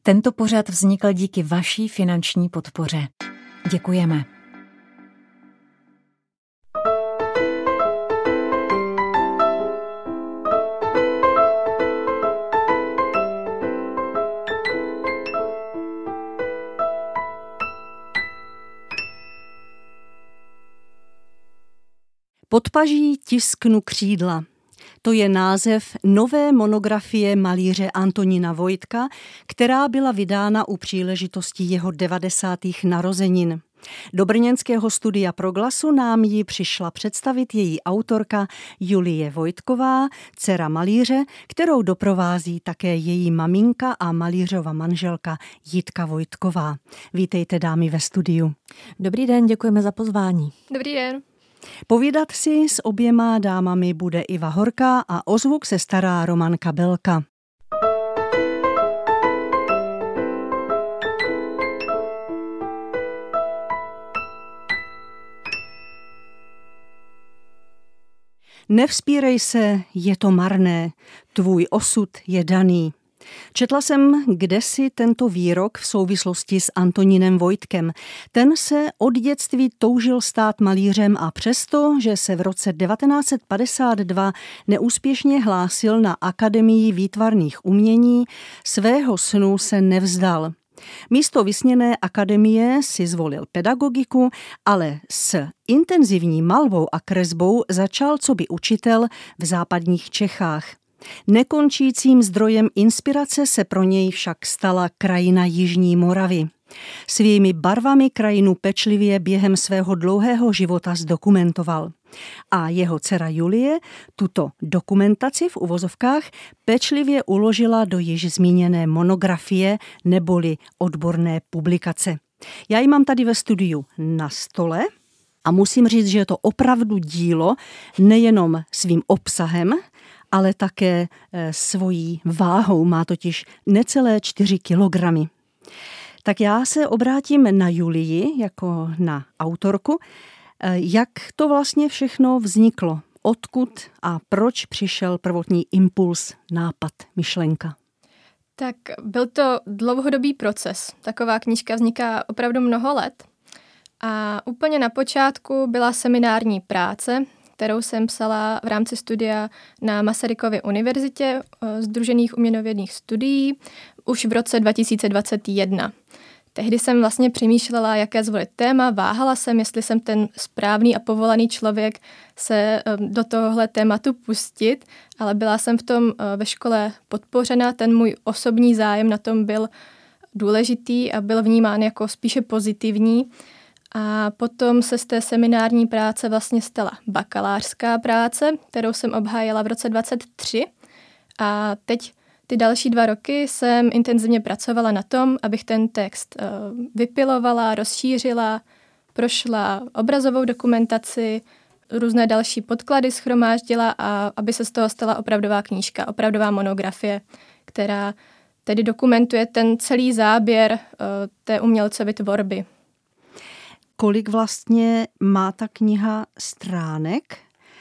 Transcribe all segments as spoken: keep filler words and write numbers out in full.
Tento pořad vznikl díky vaší finanční podpoře. Děkujeme. Pod paží tisknu křídla. To je název nové monografie malíře Antonína Vojtka, která byla vydána u příležitosti jeho devadesátých narozenin. Do brněnského studia Proglasu nám ji přišla představit její autorka Julie Vojtková, dcera malíře, kterou doprovází také její maminka a malířova manželka Jitka Vojtková. Vítejte, dámy, ve studiu. Dobrý den, děkujeme za pozvání. Dobrý den. Povídat si s oběma dámami bude Iva Horká a o zvuk se stará Romanka Belka. Nevzpírej se, je to marné, tvůj osud je daný. Četla jsem kdesi tento výrok v souvislosti s Antonínem Vojtkem. Ten se od dětství toužil stát malířem a přesto, že se v roce devatenáct set padesát dva neúspěšně hlásil na Akademii výtvarných umění, svého snu se nevzdal. Místo vysněné akademie si zvolil pedagogiku, ale s intenzivní malbou a kresbou začal coby učitel v západních Čechách. Nekončícím zdrojem inspirace se pro něj však stala krajina Jižní Moravy. Svými barvami krajinu pečlivě během svého dlouhého života zdokumentoval. A jeho dcera Julie tuto dokumentaci v uvozovkách pečlivě uložila do již zmíněné monografie neboli odborné publikace. Já ji mám tady ve studiu na stole a musím říct, že je to opravdu dílo nejenom svým obsahem, ale také svojí váhou, má totiž necelé čtyři kilogramy. Tak já se obrátím na Julii jako na autorku. Jak to vlastně všechno vzniklo? Odkud a proč přišel prvotní impuls, nápad, myšlenka? Tak byl to dlouhodobý proces. Taková knížka vzniká opravdu mnoho let. A úplně na počátku byla seminární práce, kterou jsem psala v rámci studia na Masarykově univerzitě Sdružených uměnovědných studií už v roce dva tisíce dvacet jedna. Tehdy jsem vlastně přemýšlela, jaké zvolit téma, váhala jsem, jestli jsem ten správný a povolaný člověk se do tohohle tématu pustit, ale byla jsem v tom ve škole podpořena, ten můj osobní zájem na tom byl důležitý a byl vnímán jako spíše pozitivní. A potom se z té seminární práce vlastně stala bakalářská práce, kterou jsem obhájila v roce dvacet tři. A teď ty další dva roky jsem intenzivně pracovala na tom, abych ten text vypilovala, rozšířila, prošla obrazovou dokumentaci, různé další podklady shromáždila a aby se z toho stala opravdová knížka, opravdová monografie, která tedy dokumentuje ten celý záběr té umělcovy tvorby. Kolik vlastně má ta kniha stránek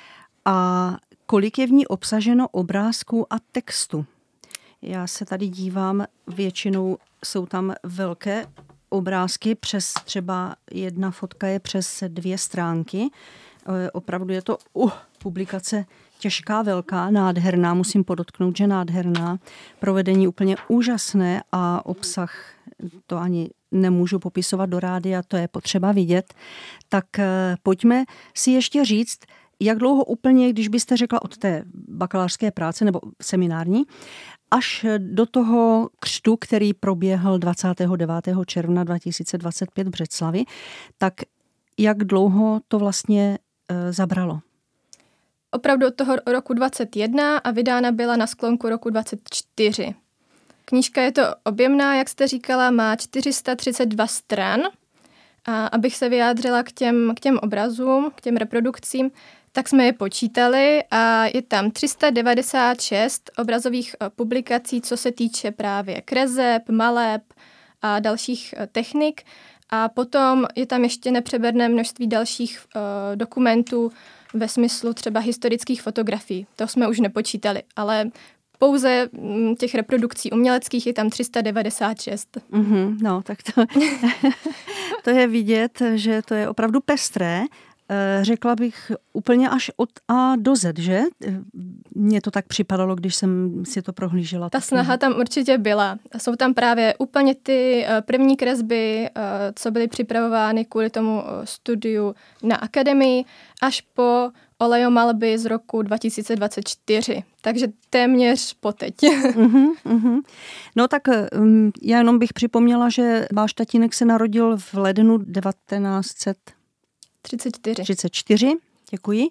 a kolik je v ní obsaženo obrázků a textu? Já se tady dívám, většinou jsou tam velké obrázky, přes třeba jedna fotka je přes dvě stránky. Opravdu je to uh, publikace těžká, velká, nádherná, musím podotknout, že nádherná. Provedení úplně úžasné a obsah to ani nemůžu popisovat do rádia, to je potřeba vidět. Tak pojďme si ještě říct, jak dlouho úplně, když byste řekla od té bakalářské práce nebo seminární, až do toho křtu, který proběhl dvacátého devátého června dva tisíce dvacet pět v Břeclavi, tak jak dlouho to vlastně e, zabralo? Opravdu od toho roku dvacet jedna a vydána byla na sklonku roku dvacet čtyři. Knížka je to objemná, jak jste říkala, má čtyři sta třicet dva stran. A abych se vyjádřila k těm, k těm obrazům, k těm reprodukcím, tak jsme je počítali a je tam tři sta devadesát šest obrazových publikací, co se týče právě kreseb, maleb a dalších technik. A potom je tam ještě nepřeberné množství dalších uh, dokumentů ve smyslu třeba historických fotografií. To jsme už nepočítali, ale pouze těch reprodukcí uměleckých je tam tři sta devadesát šest. Mm-hmm, no, tak to, to je vidět, že to je opravdu pestré. Řekla bych úplně až od A do Z, že? Mně to tak připadalo, když jsem si to prohlížela. Ta snaha tam určitě byla. Jsou tam právě úplně ty první kresby, co byly připravovány kvůli tomu studiu na akademii, až po olejomalby z roku dva tisíce dvacet čtyři. Takže téměř poteď. uh-huh, uh-huh. No tak um, já jenom bych připomněla, že váš tatínek se narodil v lednu devatenáct set třicet čtyři, děkuji.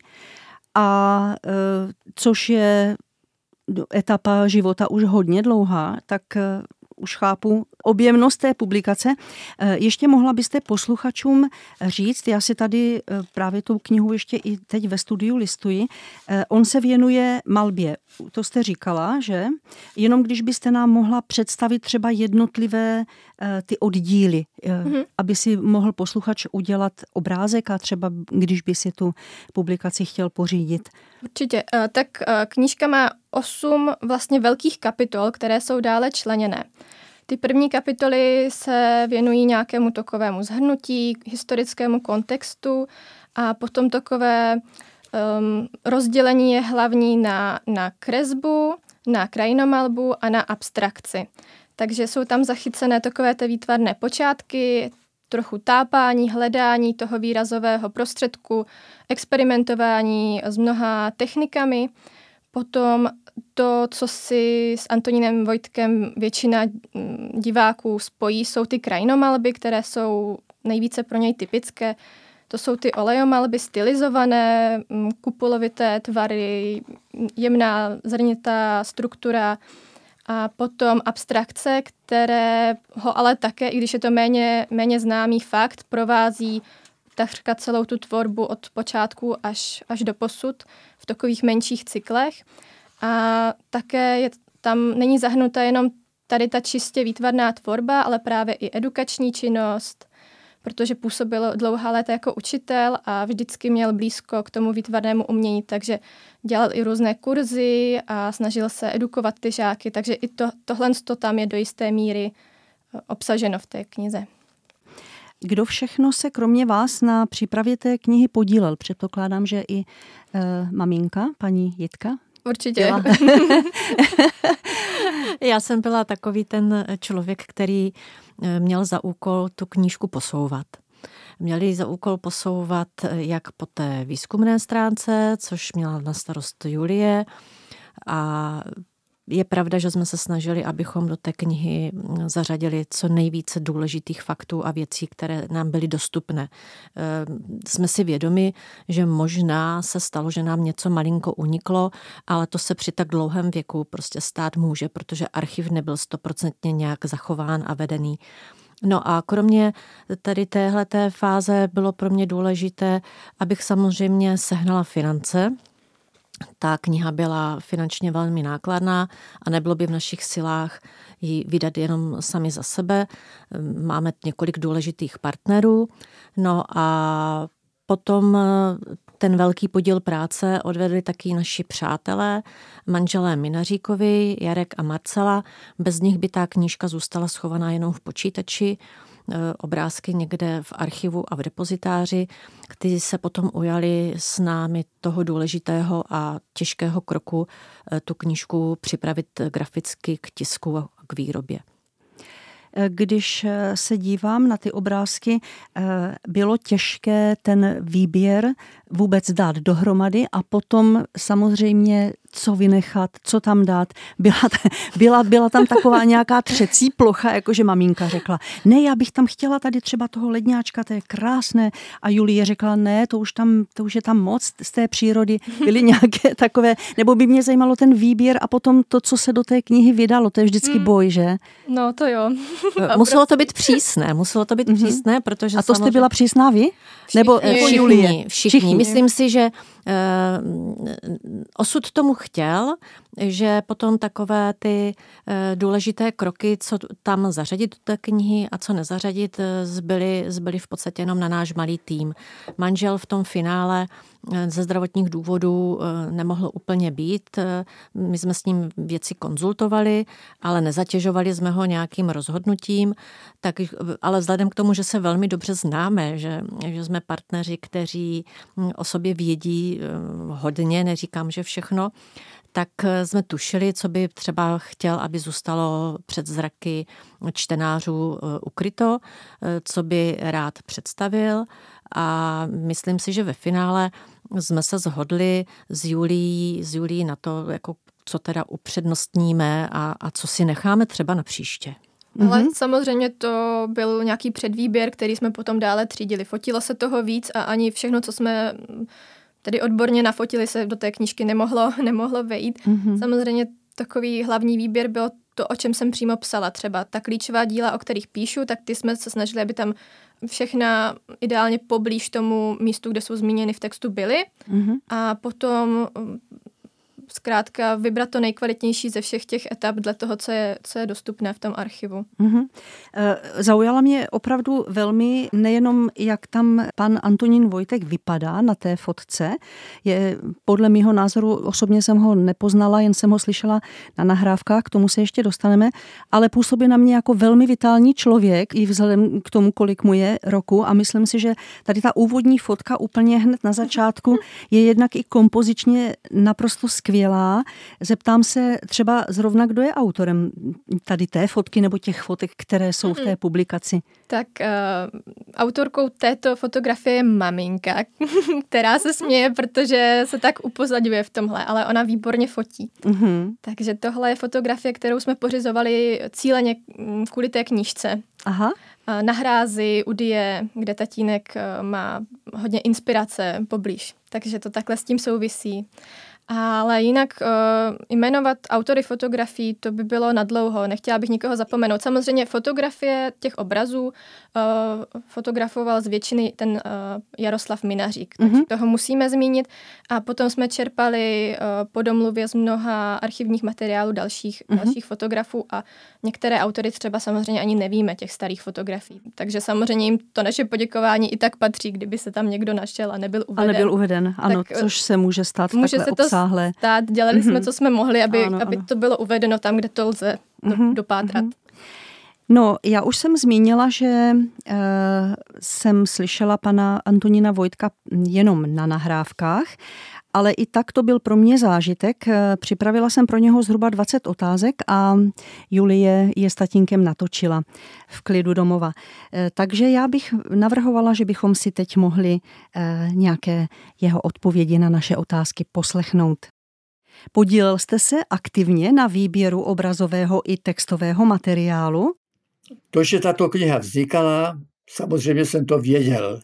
A e, což je etapa života už hodně dlouhá, tak e, už chápu objemnost té publikace. E, ještě mohla byste posluchačům říct, já si tady e, právě tu knihu ještě i teď ve studiu listuji, e, on se věnuje malbě. To jste říkala, že? Jenom když byste nám mohla představit třeba jednotlivé e, ty oddíly, e, mm-hmm. aby si mohl posluchač udělat obrázek a třeba když by si tu publikaci chtěl pořídit. Určitě. E, tak e, knížka má osm vlastně velkých kapitol, které jsou dále členěné. Ty první kapitoly se věnují nějakému takovému shrnutí, historickému kontextu a potom takové um, rozdělení je hlavní na, na kresbu, na krajinomalbu a na abstrakci. Takže jsou tam zachycené takové ty výtvarné počátky, trochu tápání, hledání toho výrazového prostředku, experimentování s mnoha technikami. Potom to, co si s Antonínem Vojtkem většina diváků spojí, jsou ty krajinomalby, které jsou nejvíce pro něj typické. To jsou ty olejomalby stylizované, kupolovité tvary, jemná zrnitá struktura a potom abstrakce, které ho ale také, i když je to méně, méně známý fakt, provází takřka celou tu tvorbu od počátku až, až do posud v takových menších cyklech. A také je tam není zahrnuta jenom tady ta čistě výtvarná tvorba, ale právě i edukační činnost, protože působil dlouhá léta jako učitel a vždycky měl blízko k tomu výtvarnému umění, takže dělal i různé kurzy a snažil se edukovat ty žáky, takže i to, tohle to tam je do jisté míry obsaženo v té knize. Kdo všechno se kromě vás na přípravě té knihy podílel? Předpokládám, že i e, maminka, paní Jitka? Určitě. Já jsem byla takový ten člověk, který měl za úkol tu knížku posouvat. Měli za úkol posouvat jak po té výzkumné stránce, což měla na starost Julie, a je pravda, že jsme se snažili, abychom do té knihy zařadili co nejvíce důležitých faktů a věcí, které nám byly dostupné. Jsme si vědomi, že možná se stalo, že nám něco malinko uniklo, ale to se při tak dlouhém věku prostě stát může, protože archiv nebyl stoprocentně nějak zachován a vedený. No a kromě tady téhleté fáze bylo pro mě důležité, abych samozřejmě sehnala finance. Ta kniha byla finančně velmi nákladná a nebylo by v našich silách ji vydat jenom sami za sebe. Máme několik důležitých partnerů. No a potom ten velký podíl práce odvedli taky naši přátelé, manželé Minaříkovi, Jarek a Marcela. Bez nich by ta knížka zůstala schovaná jenom v počítači, obrázky někde v archivu a v depozitáři, kteří se potom ujali s námi toho důležitého a těžkého kroku tu knížku připravit graficky k tisku a k výrobě. Když se dívám na ty obrázky, bylo těžké ten výběr vůbec dát dohromady a potom samozřejmě co vynechat, co tam dát. Byla, byla, byla tam taková nějaká třecí plocha, jakože maminka řekla, ne, já bych tam chtěla tady třeba toho ledňáčka, to je krásné. A Julie řekla, ne, to už, tam, to už je tam moc z té přírody. Byly nějaké takové, nebo by mě zajímalo ten výběr a potom to, co se do té knihy vydalo, to je vždycky mm. boj, že? No to jo. Muselo to být přísné, muselo to být mm-hmm. přísné, protože a to samozřejmě... jste byla přísná vy? Všichni, nebo všichni, Julie? Všichni, všichni. Myslím si, že uh, osud tomu chtěl, že potom takové ty uh, důležité kroky, co tam zařadit do té knihy a co nezařadit, zbyly, zbyly v podstatě jenom na náš malý tým. Manžel v tom finále ze zdravotních důvodů nemohl úplně být. My jsme s ním věci konzultovali, ale nezatěžovali jsme ho nějakým rozhodnutím, tak, ale vzhledem k tomu, že se velmi dobře známe, že, že jsme partneři, kteří o sobě vědí hodně, neříkám, že všechno, tak jsme tušili, co by třeba chtěl, aby zůstalo před zraky čtenářů ukryto, co by rád představil, a myslím si, že ve finále jsme se shodli s Julií, s Julií na to, jako co teda upřednostníme a, a co si necháme třeba na příště. Ale mm-hmm. samozřejmě to byl nějaký předvýběr, který jsme potom dále třídili. Fotilo se toho víc a ani všechno, co jsme tedy odborně nafotili, se do té knížky nemohlo, nemohlo vejít. Mm-hmm. Samozřejmě takový hlavní výběr bylo to, o čem jsem přímo psala. Třeba ta klíčová díla, o kterých píšu, tak ty jsme se snažili, aby tam všechna ideálně poblíž tomu místu, kde jsou zmíněny v textu, byly. Mm-hmm. A potom zkrátka vybrat to nejkvalitnější ze všech těch etap dle toho, co je, co je dostupné v tom archivu. Mm-hmm. Zaujala mě opravdu velmi nejenom, jak tam pan Antonín Vojtek vypadá na té fotce. Je, podle mýho názoru, osobně jsem ho nepoznala, jen jsem ho slyšela na nahrávkách, k tomu se ještě dostaneme, ale působí na mě jako velmi vitální člověk, i vzhledem k tomu, kolik mu je roku, a myslím si, že tady ta úvodní fotka úplně hned na začátku je jednak i kompozičně naprosto skvělá. Zeptám se třeba zrovna, kdo je autorem tady té fotky nebo těch fotek, které jsou v té publikaci. Tak uh, autorkou této fotografie je maminka, která se směje, protože se tak upozadňuje v tomhle, ale ona výborně fotí. Uh-huh. Takže tohle je fotografie, kterou jsme pořizovali cíleně kvůli té knížce. Aha. Na hrázi u Die, kde tatínek má hodně inspirace poblíž. Takže to takhle s tím souvisí. Ale jinak uh, jmenovat autory fotografií, to by bylo nadlouho, nechtěla bych nikoho zapomenout. Samozřejmě fotografie těch obrazů uh, fotografoval z většiny ten uh, Jaroslav Minařík, takže mm-hmm. toho musíme zmínit. A potom jsme čerpali uh, po domluvě z mnoha archivních materiálů dalších, mm-hmm. dalších fotografů a některé autory třeba samozřejmě ani nevíme těch starých fotografií. Takže samozřejmě jim to naše poděkování i tak patří, kdyby se tam někdo našel a nebyl uveden. A nebyl uveden, ano, tak, což se může stát v může takhle se to obsáhlé. Stát, dělali mm-hmm. jsme, co jsme mohli, aby, ano, aby ano. to bylo uvedeno tam, kde to lze mm-hmm. dopátrat. Mm-hmm. No, já už jsem zmínila, že uh, jsem slyšela pana Antonína Vojtka jenom na nahrávkách, ale i tak to byl pro mě zážitek. Připravila jsem pro něho zhruba dvacet otázek a Julie je s tatínkem natočila v klidu domova. Takže já bych navrhovala, že bychom si teď mohli nějaké jeho odpovědi na naše otázky poslechnout. Podílel jste se aktivně na výběru obrazového i textového materiálu? To, že tato kniha vznikala, samozřejmě jsem to věděl.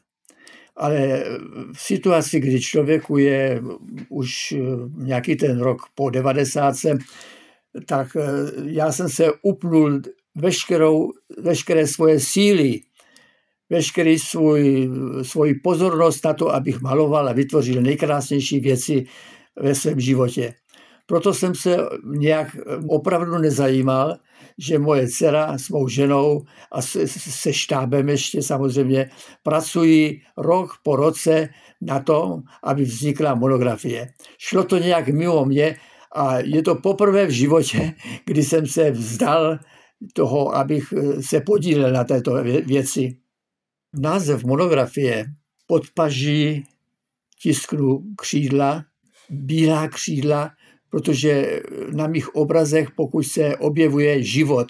Ale v situaci, kdy člověku je už nějaký ten rok po devadesátce, tak já jsem se upnul veškerou, veškeré svoje síly, veškerý svůj, svoji pozornost na to, abych maloval a vytvořil nejkrásnější věci ve svém životě. Proto jsem se nějak opravdu nezajímal, že moje dcera s mou ženou a se, se štábem ještě samozřejmě pracují rok po roce na tom, aby vznikla monografie. Šlo to nějak mimo mě a je to poprvé v životě, kdy jsem se vzdal toho, abych se podílel na této věci. Název monografie Pod paží tisknu křídla, bílá křídla, protože na mých obrazech, pokud se objevuje život,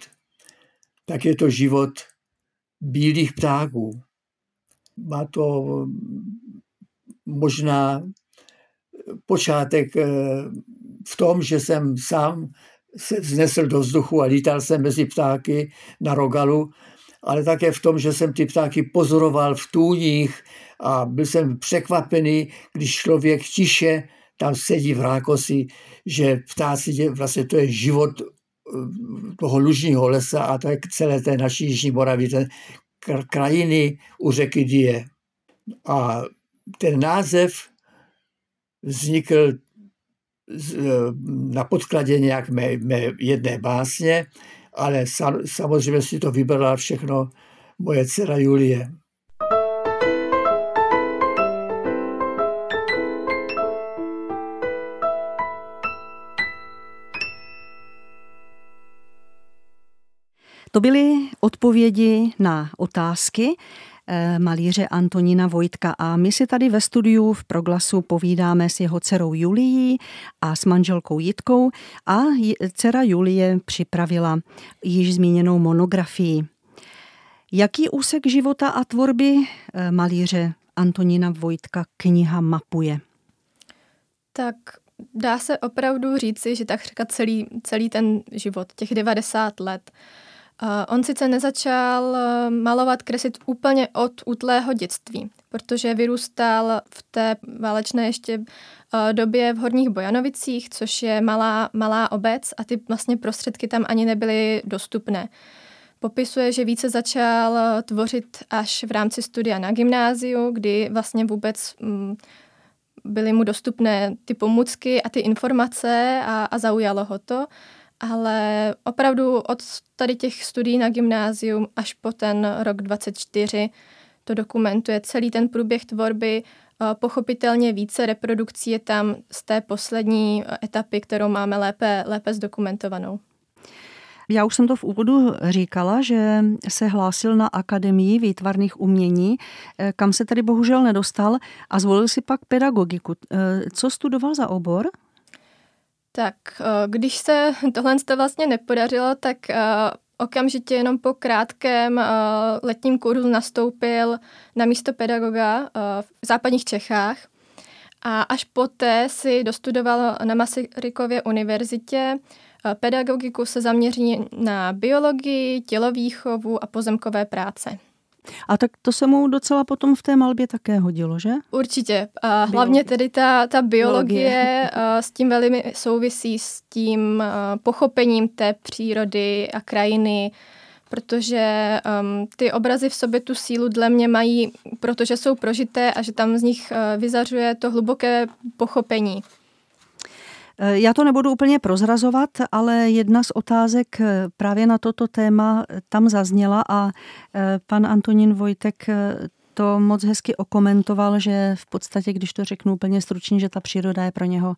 tak je to život bílých ptáků. Má to možná počátek v tom, že jsem sám se vznesl do vzduchu a lítal jsem mezi ptáky na Rogalu, ale také v tom, že jsem ty ptáky pozoroval v tůních a byl jsem překvapený, když člověk tiše tam sedí v rákosi, že ptáci, vlastně to je život toho lužního lesa a to je celé té naší Jižní Moravy, ten krajiny u řeky Die. A ten název vznikl na podkladě nějak mé, mé jedné básně, ale samozřejmě si to vybrala všechno moje dcera Julie. To byly odpovědi na otázky malíře Antonína Vojtka a my si tady ve studiu v Proglasu povídáme s jeho dcerou Julií a s manželkou Jitkou a dcera Julie připravila již zmíněnou monografii. Jaký úsek života a tvorby malíře Antonína Vojtka kniha mapuje? Tak dá se opravdu říci, že tak říkat celý, celý ten život, těch devadesát let. Uh, on sice nezačal uh, malovat, kreslit úplně od útlého dětství, protože vyrůstal v té válečné ještě uh, době v Horních Bojanovicích, což je malá, malá obec a ty vlastně prostředky tam ani nebyly dostupné. Popisuje, že více začal uh, tvořit až v rámci studia na gymnáziu, kdy vlastně vůbec um, byly mu dostupné ty pomůcky a ty informace a, a zaujalo ho to. Ale opravdu od tady těch studií na gymnázium až po ten rok dvacet čtyři to dokumentuje celý ten průběh tvorby. Pochopitelně více reprodukcí je tam z té poslední etapy, kterou máme lépe, lépe zdokumentovanou. Já už jsem to v úvodu říkala, že se hlásil na Akademii výtvarných umění, kam se tady bohužel nedostal a zvolil si pak pedagogiku. Co studoval za obor? Tak když se tohle vlastně nepodařilo, tak okamžitě jenom po krátkém letním kurzu nastoupil na místo pedagoga v západních Čechách a až poté si dostudoval na Masarykově univerzitě pedagogiku se zaměří na biologii, tělovýchovu a pozemkové práce. A tak to se mu docela potom v té malbě také hodilo, že? Určitě. A hlavně tedy ta, ta biologie, biologie s tím velmi souvisí s tím pochopením té přírody a krajiny, protože um, ty obrazy v sobě tu sílu dle mě mají, protože jsou prožité a že tam z nich uh, vyzařuje to hluboké pochopení. Já to nebudu úplně prozrazovat, ale jedna z otázek právě na toto téma tam zazněla a pan Antonín Vojtek to moc hezky okomentoval, že v podstatě, když to řeknu úplně stručně, že ta příroda je pro něho,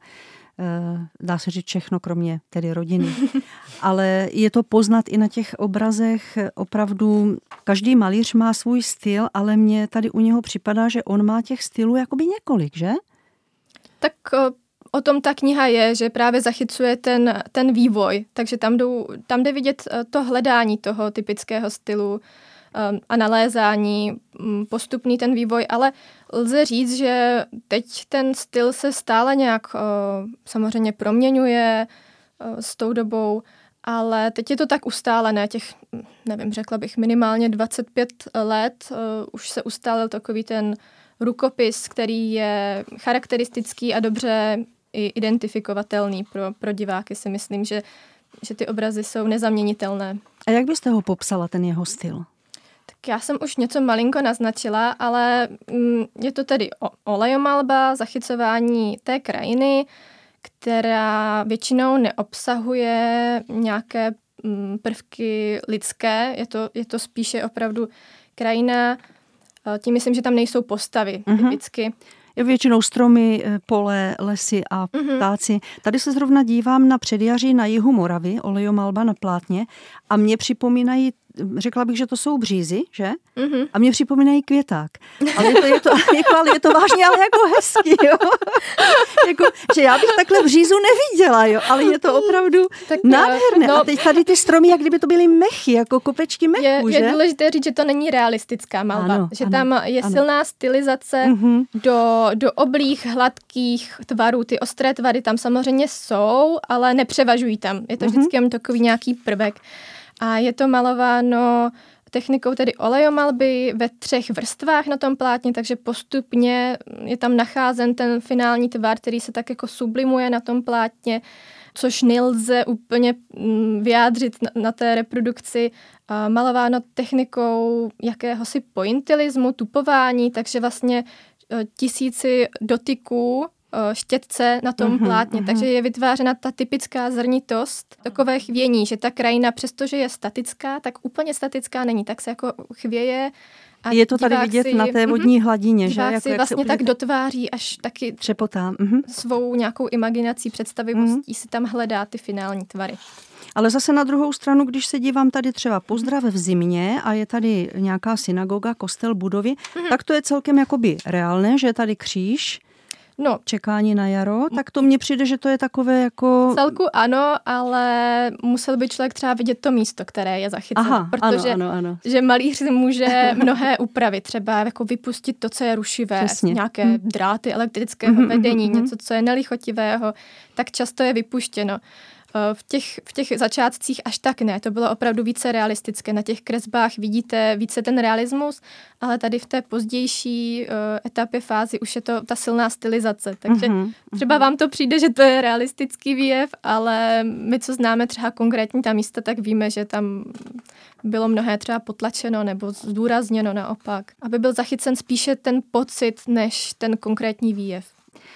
dá se říct všechno, kromě tedy rodiny. Ale je to poznat i na těch obrazech. Opravdu každý malíř má svůj styl, ale mně tady u něho připadá, že on má těch stylů jakoby několik, že? Tak o tom ta kniha je, že právě zachycuje ten, ten vývoj, takže tam, jdou, tam jde vidět to hledání toho typického stylu um, a nalézání, um, postupný ten vývoj, ale lze říct, že teď ten styl se stále nějak uh, samozřejmě proměňuje uh, s tou dobou, ale teď je to tak ustálené, těch, nevím, řekla bych minimálně dvacet pět let, uh, už se ustálil takový ten rukopis, který je charakteristický a dobře i identifikovatelný pro, pro diváky, si myslím, že, že ty obrazy jsou nezaměnitelné. A jak byste ho popsala, ten jeho styl? Tak já jsem už něco malinko naznačila, ale mm, je to tedy olejomalba, zachycování té krajiny, která většinou neobsahuje nějaké mm, prvky lidské, je to, je to spíše opravdu krajina. Tím myslím, že tam nejsou postavy uh-huh. typicky. Je většinou stromy, pole, lesy a uh-huh. ptáci. Tady se zrovna dívám na předjaří na jihu Moravy, olejomalba na plátně a mě připomínají, řekla bych, že to jsou břízy, že? Uh-huh. A mě připomínají květák. Ale je to, je to, jako, ale je to vážně, ale jako hezký, jo? Jako, že já bych takhle břízu neviděla, jo? Ale je to opravdu tak, nádherné. No, a teď tady ty stromy, jak kdyby to byly mechy, jako kopečky mechu, je, že? Je důležité říct, že to není realistická malba. Ano, že ano, tam je ano. silná stylizace uh-huh. do, do oblých, hladkých tvarů. Ty ostré tvary tam samozřejmě jsou, ale nepřevažují tam. Je to uh-huh. vždycky jen takový nějaký prvek. A je to malováno technikou tedy olejomalby ve třech vrstvách na tom plátně, takže postupně je tam nacházen ten finální tvar, který se tak jako sublimuje na tom plátně, což nelze úplně vyjádřit na, na té reprodukci. A malováno technikou jakéhosi pointillismu, tupování, takže vlastně tisíci dotyků štětce na tom Uhum, plátně, uhum. takže je vytvářena ta typická zrnitost, takové chvění, že ta krajina, přestože je statická, tak úplně statická není, tak se jako chvěje. A je to tady divák vidět si, na té vodní mhm, hladině, že? divák Jako si jak vlastně se tak dotváří, až taky třepotá. Mhm. svou nějakou imaginací, představivostí si tam hledá ty finální tvary. Ale zase na druhou stranu, když se dívám tady třeba Pozdrav v zimě a je tady nějaká synagoga, kostel, budovy, mm-hmm. tak to je celkem jakoby reálné, že je tady kříž, no, čekání na jaro, tak to mně přijde, že to je takové jako... Celku ano, ale musel by člověk třeba vidět to místo, které je zachycené, Aha, protože ano, ano, ano. že malíř může mnohé upravit, třeba jako vypustit to, co je rušivé, Přesně. nějaké hmm. dráty elektrického Mhm, vedení, mhm, něco, co je nelichotivého, tak často je vypuštěno. V těch, v těch začátcích až tak ne, to bylo opravdu více realistické. Na těch kresbách vidíte více ten realismus, ale tady v té pozdější uh, etapě fázi už je to ta silná stylizace. Takže Mhm, třeba vám to přijde, že to je realistický výjev, ale my, co známe třeba konkrétní ta místa, tak víme, že tam bylo mnohé třeba potlačeno nebo zdůrazněno naopak, aby byl zachycen spíše ten pocit, než ten konkrétní výjev.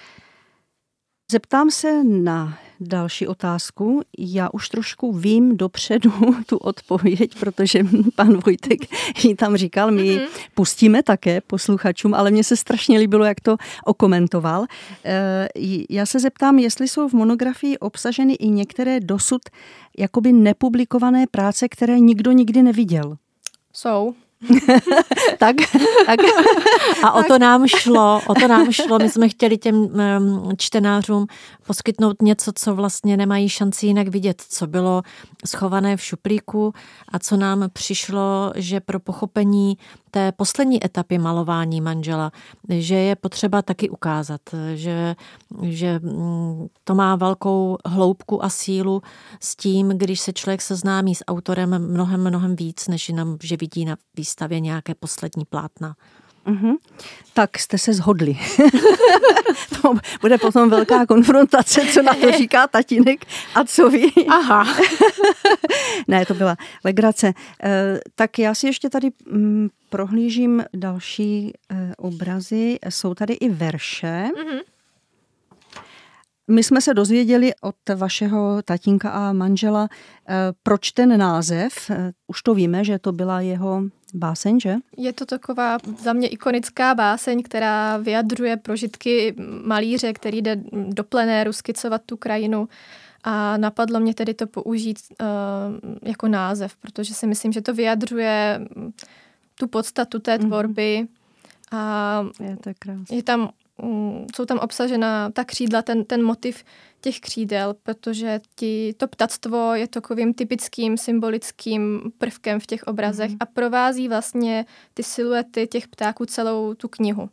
Zeptám se na další otázku. Já už trošku vím dopředu tu odpověď, protože pan Vojtek ji tam říkal, my ji pustíme také posluchačům, ale mně se strašně líbilo, jak to okomentoval. Já se zeptám, jestli jsou v monografii obsaženy i některé dosud jakoby nepublikované práce, které nikdo nikdy neviděl. Jsou. tak, tak. A o to nám šlo, o to nám šlo. My jsme chtěli těm um, čtenářům poskytnout něco, co vlastně nemají šanci jinak vidět, co bylo schované v šuplíku a co nám přišlo, že pro pochopení té poslední etapy malování manžela, že je potřeba taky ukázat, že, že to má velkou hloubku a sílu s tím, když se člověk seznámí s autorem mnohem, mnohem víc, než jenom, že vidí na výstavě nějaké poslední plátna. Mm-hmm. Tak jste se shodli. To bude potom velká konfrontace, co na to říká tatínek a co ví. Aha. Ne, to byla legrace. E, tak já si ještě tady mm, prohlížím další e, obrazy. Jsou tady i verše. Mm-hmm. My jsme se dozvěděli od vašeho tatínka a manžela, e, proč ten název. E, už to víme, že to byla jeho báseň, že? Je to taková za mě ikonická báseň, která vyjadřuje prožitky malíře, který jde do plenéru skicovat tu krajinu. A napadlo mě tedy to použít uh, jako název, protože si myslím, že to vyjadřuje tu podstatu té tvorby. Mm-hmm. A je to krásné. Je tam, um, jsou tam obsažena ta křídla, ten, ten motiv těch křídel, protože ti, to ptactvo je takovým typickým symbolickým prvkem v těch obrazech mm-hmm. a provází vlastně ty siluety těch ptáků celou tu knihu.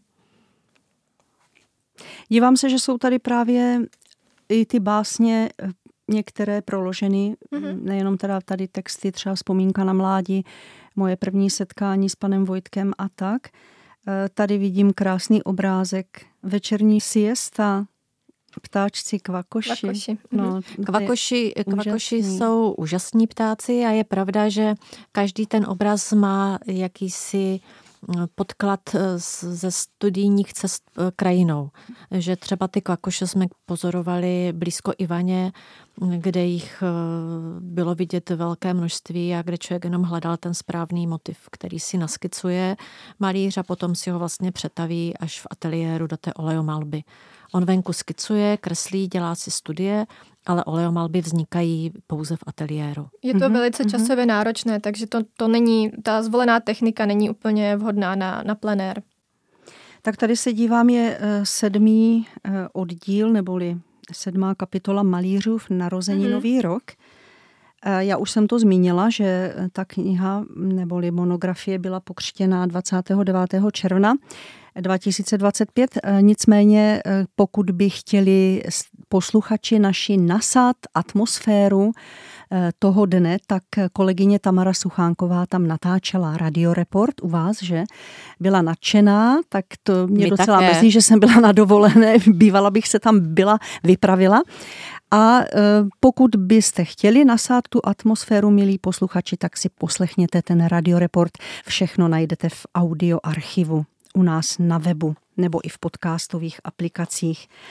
Dívám se, že jsou tady právě i ty básně některé proloženy, mm-hmm. nejenom teda tady texty, třeba Vzpomínka na mládí, Moje první setkání s panem Vojtkem a tak. Tady vidím krásný obrázek Večerní siesta, ptáčci kvakoši. Kvakoši. No, kvakoši, kvakoši jsou úžasní ptáci a je pravda, že každý ten obraz má jakýsi podklad ze studijních cest krajinou. Že třeba ty kvakoše jsme pozorovali blízko Ivaně, kde jich bylo vidět velké množství a kde člověk jenom hledal ten správný motiv, který si naskicuje malíř a potom si ho vlastně přetaví až v ateliéru do té oleomalby. On venku skicuje, kreslí, dělá si studie, ale oleomalby vznikají pouze v ateliéru. Je to mm-hmm. velice časově náročné, takže to, to není, ta zvolená technika není úplně vhodná na, na plenér. Tak tady se dívám, je sedmý oddíl, neboli sedmá kapitola Malířův narozeninový mm-hmm. rok. Já už jsem to zmínila, že ta kniha neboli monografie byla pokřtěná dvacátého devátého června dva tisíce dvacet pět. Nicméně, pokud by chtěli posluchači naši nasát atmosféru toho dne, tak kolegyně Tamara Suchánková tam natáčela radioreport u vás, že byla nadšená, tak to mě My docela také. mrzí, že jsem byla na dovolené, bývala bych se tam byla, vypravila. A pokud byste chtěli nasát tu atmosféru, milí posluchači, tak si poslechněte ten radioreport. Všechno najdete v audioarchivu u nás na webu nebo i v podcastových aplikacích.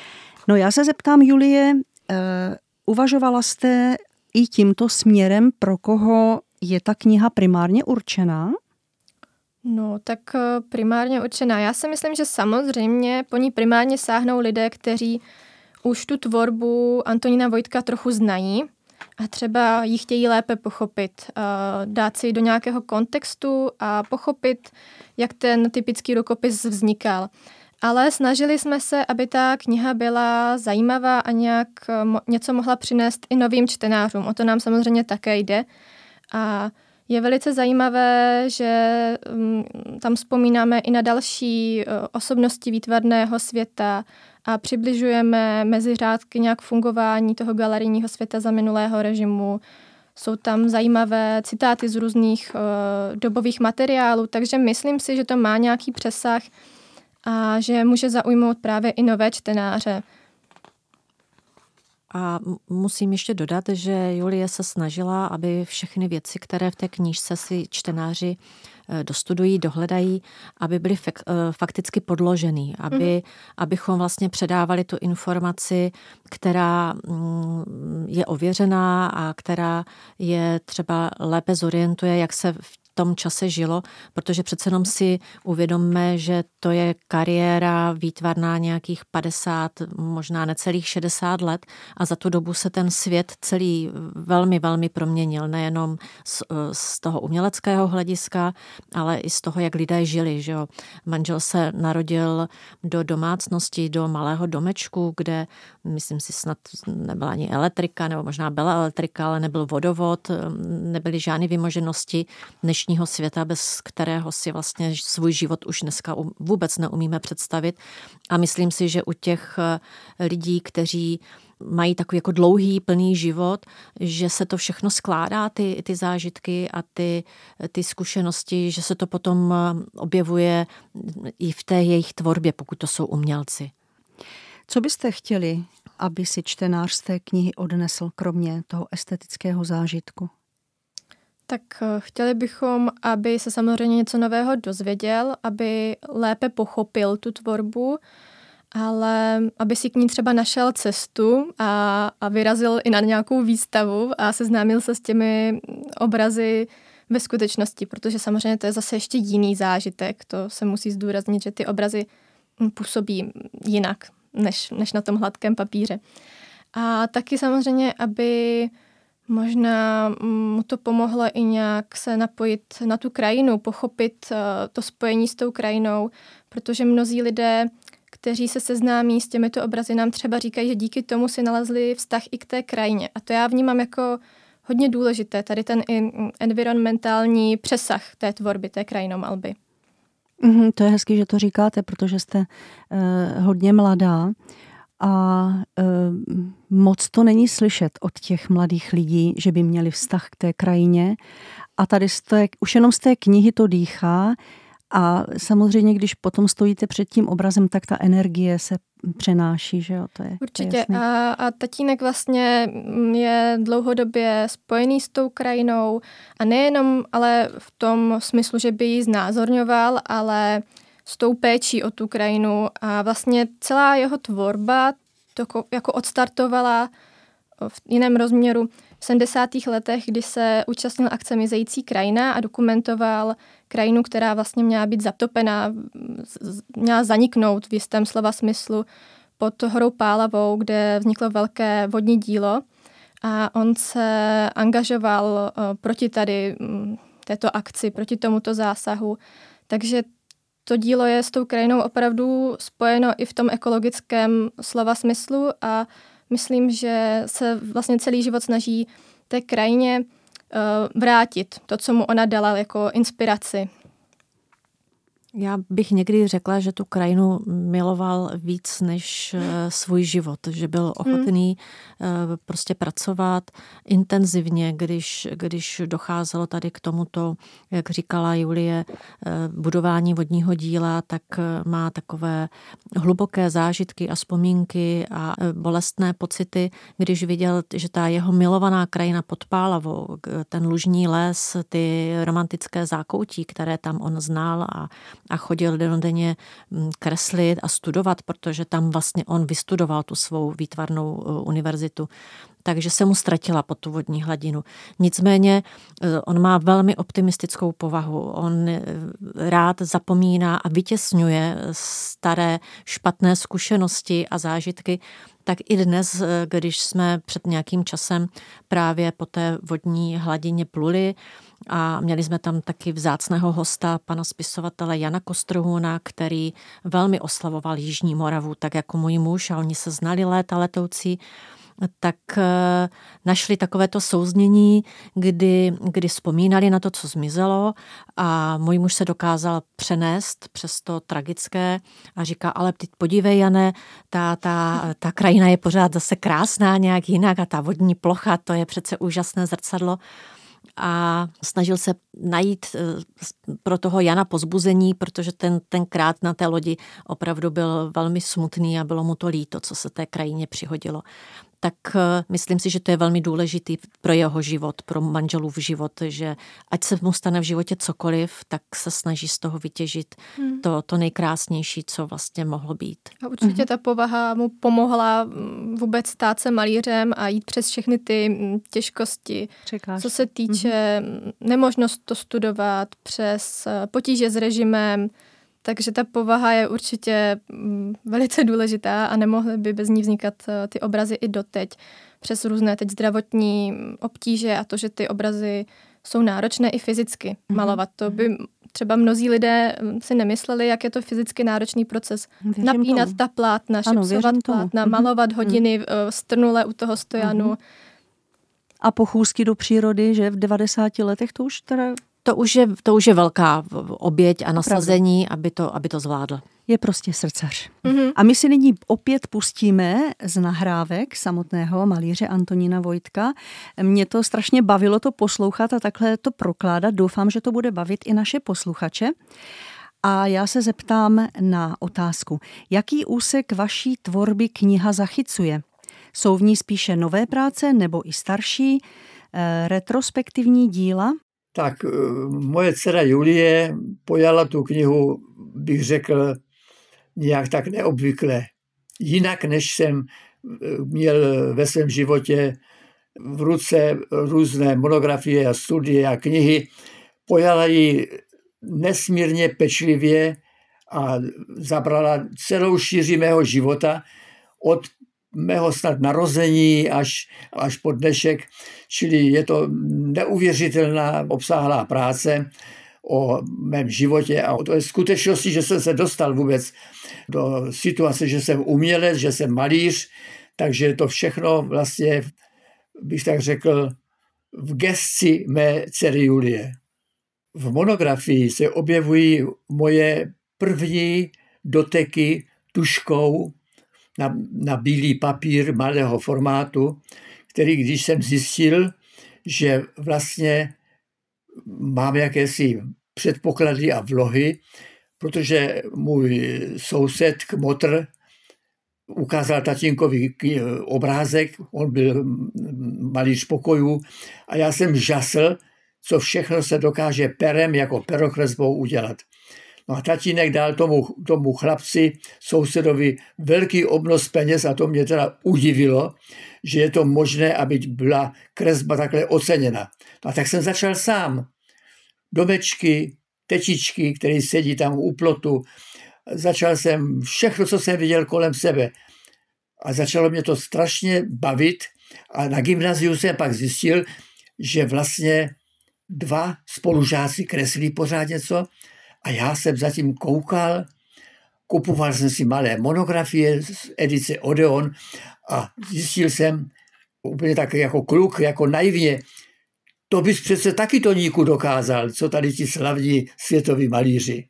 No já se zeptám, Julie, uh, uvažovala jste i tímto směrem, pro koho je ta kniha primárně určená? No, tak primárně určená. Já si myslím, že samozřejmě po ní primárně sáhnou lidé, kteří už tu tvorbu Antonína Vojtka trochu znají a třeba ji chtějí lépe pochopit, dát si ji do nějakého kontextu a pochopit, jak ten typický rukopis vznikal. Ale snažili jsme se, aby ta kniha byla zajímavá a nějak něco mohla přinést i novým čtenářům. O to nám samozřejmě také jde. A je velice zajímavé, že tam vzpomínáme i na další osobnosti výtvarného světa a přibližujeme mezi řádky nějak fungování toho galerijního světa za minulého režimu. Jsou tam zajímavé citáty z různých dobových materiálů, takže myslím si, že to má nějaký přesah a že může zaujmout právě i nové čtenáře. A musím ještě dodat, že Julie se snažila, aby všechny věci, které v té knížce si čtenáři dostudují, dohledají, aby byly fakticky podložený, aby, mm-hmm. abychom vlastně předávali tu informaci, která je ověřená a která je třeba lépe zorientuje, jak se v tom čase žilo, protože přece jenom si uvědomme, že to je kariéra výtvarná nějakých padesát, možná necelých šedesát let a za tu dobu se ten svět celý velmi, velmi proměnil. Nejenom z, z toho uměleckého hlediska, ale i z toho, jak lidé žili. Že jo? Manžel se narodil do domácnosti, do malého domečku, kde, myslím si, snad nebyla ani elektrika, nebo možná byla elektrika, ale nebyl vodovod, nebyly žádné vymoženosti dnešního světa, bez kterého si vlastně svůj život už dneska vůbec neumíme představit. A myslím si, že u těch lidí, kteří mají takový jako dlouhý, plný život, že se to všechno skládá, ty, ty zážitky a ty, ty zkušenosti, že se to potom objevuje i v té jejich tvorbě, pokud to jsou umělci. Co byste chtěli, aby si čtenář z té knihy odnesl, kromě toho estetického zážitku? Tak chtěli bychom, aby se samozřejmě něco nového dozvěděl, aby lépe pochopil tu tvorbu, ale aby si k ní třeba našel cestu a, a vyrazil i na nějakou výstavu a seznámil se s těmi obrazy ve skutečnosti, protože samozřejmě to je zase ještě jiný zážitek. To se musí zdůraznit, že ty obrazy působí jinak, než, než na tom hladkém papíře. A taky samozřejmě, aby možná mu to pomohlo i nějak se napojit na tu krajinu, pochopit to spojení s tou krajinou, protože mnozí lidé, kteří se seznámí s těmito obrazy, nám třeba říkají, že díky tomu si nalezli vztah i k té krajině. A to já vnímám jako hodně důležité, tady ten i environmentální přesah té tvorby, té krajinomalby. Mm, to je hezky, že to říkáte, protože jste uh, hodně mladá a uh, moc to není slyšet od těch mladých lidí, že by měli vztah k té krajině. A tady z té, už jenom z té knihy to dýchá. A samozřejmě, když potom stojíte před tím obrazem, tak ta energie se přenáší, že jo? To je, určitě. To je a, a tatínek vlastně je dlouhodobě spojený s tou krajinou a nejenom ale v tom smyslu, že by ji znázorňoval, ale s tou péčí o tu krajinu a vlastně celá jeho tvorba to jako odstartovala v jiném rozměru v sedmdesátých letech, kdy se účastnil akce Mizející krajina a dokumentoval krajinu, která vlastně měla být zatopená, měla zaniknout v jistém slova smyslu pod horou Pálavou, kde vzniklo velké vodní dílo a on se angažoval proti tady této akci, proti tomuto zásahu. Takže to dílo je s tou krajinou opravdu spojeno i v tom ekologickém slova smyslu a myslím, že se vlastně celý život snaží té krajině uh, vrátit to, co mu ona dala jako inspiraci. Já bych někdy řekla, že tu krajinu miloval víc než svůj život, že byl ochotný hmm. prostě pracovat intenzivně, když, když docházelo tady k tomuto, jak říkala Julie, budování vodního díla, tak má takové hluboké zážitky a vzpomínky a bolestné pocity, když viděl, že ta jeho milovaná krajina pod Pálavou, ten lužní les, ty romantické zákoutí, které tam on znal a a chodil dennodenně kreslit a studovat, protože tam vlastně on vystudoval tu svou výtvarnou univerzitu. Takže se mu ztratila pod tu vodní hladinu. Nicméně on má velmi optimistickou povahu. On rád zapomíná a vytěsňuje staré špatné zkušenosti a zážitky. Tak i dnes, když jsme před nějakým časem právě po té vodní hladině pluli a měli jsme tam taky vzácného hosta, pana spisovatele Jana Kostrohuna, který velmi oslavoval Jižní Moravu, tak jako můj muž, a oni se znali léta letoucí, tak našli takovéto souznění, kdy, kdy vzpomínali na to, co zmizelo, a můj muž se dokázal přenést přes to tragické a říká, ale ty podívej, Jane, ta, ta, ta krajina je pořád zase krásná nějak jinak a ta vodní plocha, to je přece úžasné zrcadlo. A snažil se najít pro toho Jana povzbuzení, protože ten, tenkrát na té lodi opravdu byl velmi smutný a bylo mu to líto, co se té krajině přihodilo. Tak myslím si, že to je velmi důležitý pro jeho život, pro manželův život, že ať se mu stane v životě cokoliv, tak se snaží z toho vytěžit hmm. to, to nejkrásnější, co vlastně mohlo být. A určitě ta povaha mu pomohla vůbec stát se malířem a jít přes všechny ty těžkosti, Překáž. co se týče hmm. nemožnost to studovat, přes potíže s režimem. Takže ta povaha je určitě velice důležitá a nemohly by bez ní vznikat ty obrazy i doteď. Přes různé teď zdravotní obtíže a to, že ty obrazy jsou náročné i fyzicky mm-hmm. malovat. To by třeba mnozí lidé si nemysleli, jak je to fyzicky náročný proces. Věřím Napínat tomu. ta plátna, šipsovat plátna, mm-hmm. malovat hodiny mm-hmm. strnule u toho stojanu. Mm-hmm. A pochůzky do přírody, že v devadesáti letech to už teda... To už je, to už je velká oběť a nasazení, aby to, aby to zvládl. Je prostě srdcař. Mm-hmm. A my si nyní opět pustíme z nahrávek samotného malíře Antonína Vojtka. Mě to strašně bavilo to poslouchat a takhle to prokládat. Doufám, že to bude bavit i naše posluchače. A já se zeptám na otázku. Jaký úsek vaší tvorby kniha zachycuje? Jsou v ní spíše nové práce nebo i starší, eh, retrospektivní díla? Tak moje dcera Julie pojala tu knihu, bych řekl, nějak tak neobvykle. Jinak, než jsem měl ve svém životě v ruce různé monografie a studie a knihy. Pojala ji nesmírně pečlivě a zabrala celou šíři mého života od mého snad narození až, až po dnešek, čili je to neuvěřitelná obsáhlá práce o mém životě a o té skutečnosti, že jsem se dostal vůbec do situace, že jsem umělec, že jsem malíř, takže to všechno vlastně, bych tak řekl, v gesci mé dcery Julie. V monografii se objevují moje první doteky tužkou na, na bílý papír malého formátu, který, když jsem zjistil, že vlastně mám jakési předpoklady a vlohy, protože můj soused Kmotr ukázal tatínkovi obrázek, on byl malíř pokojů a já jsem žasl, co všechno se dokáže perem jako perokresbou udělat. No a tatínek dal tomu, tomu chlapci, sousedovi, velký obnos peněz a to mě teda udivilo, že je to možné, aby byla kresba takhle oceněna. No a tak jsem začal sám. Domečky, tečičky, které sedí tam u plotu. Začal jsem všechno, co jsem viděl kolem sebe. A začalo mě to strašně bavit a na gymnáziu jsem pak zjistil, že vlastně dva spolužáci kreslí pořád něco a já jsem zatím koukal, kupoval jsem si malé monografie z edice Odeon a zjistil jsem úplně tak jako kluk, jako naivně, to bys přece taky Toníku dokázal, co tady ti slavní světoví malíři.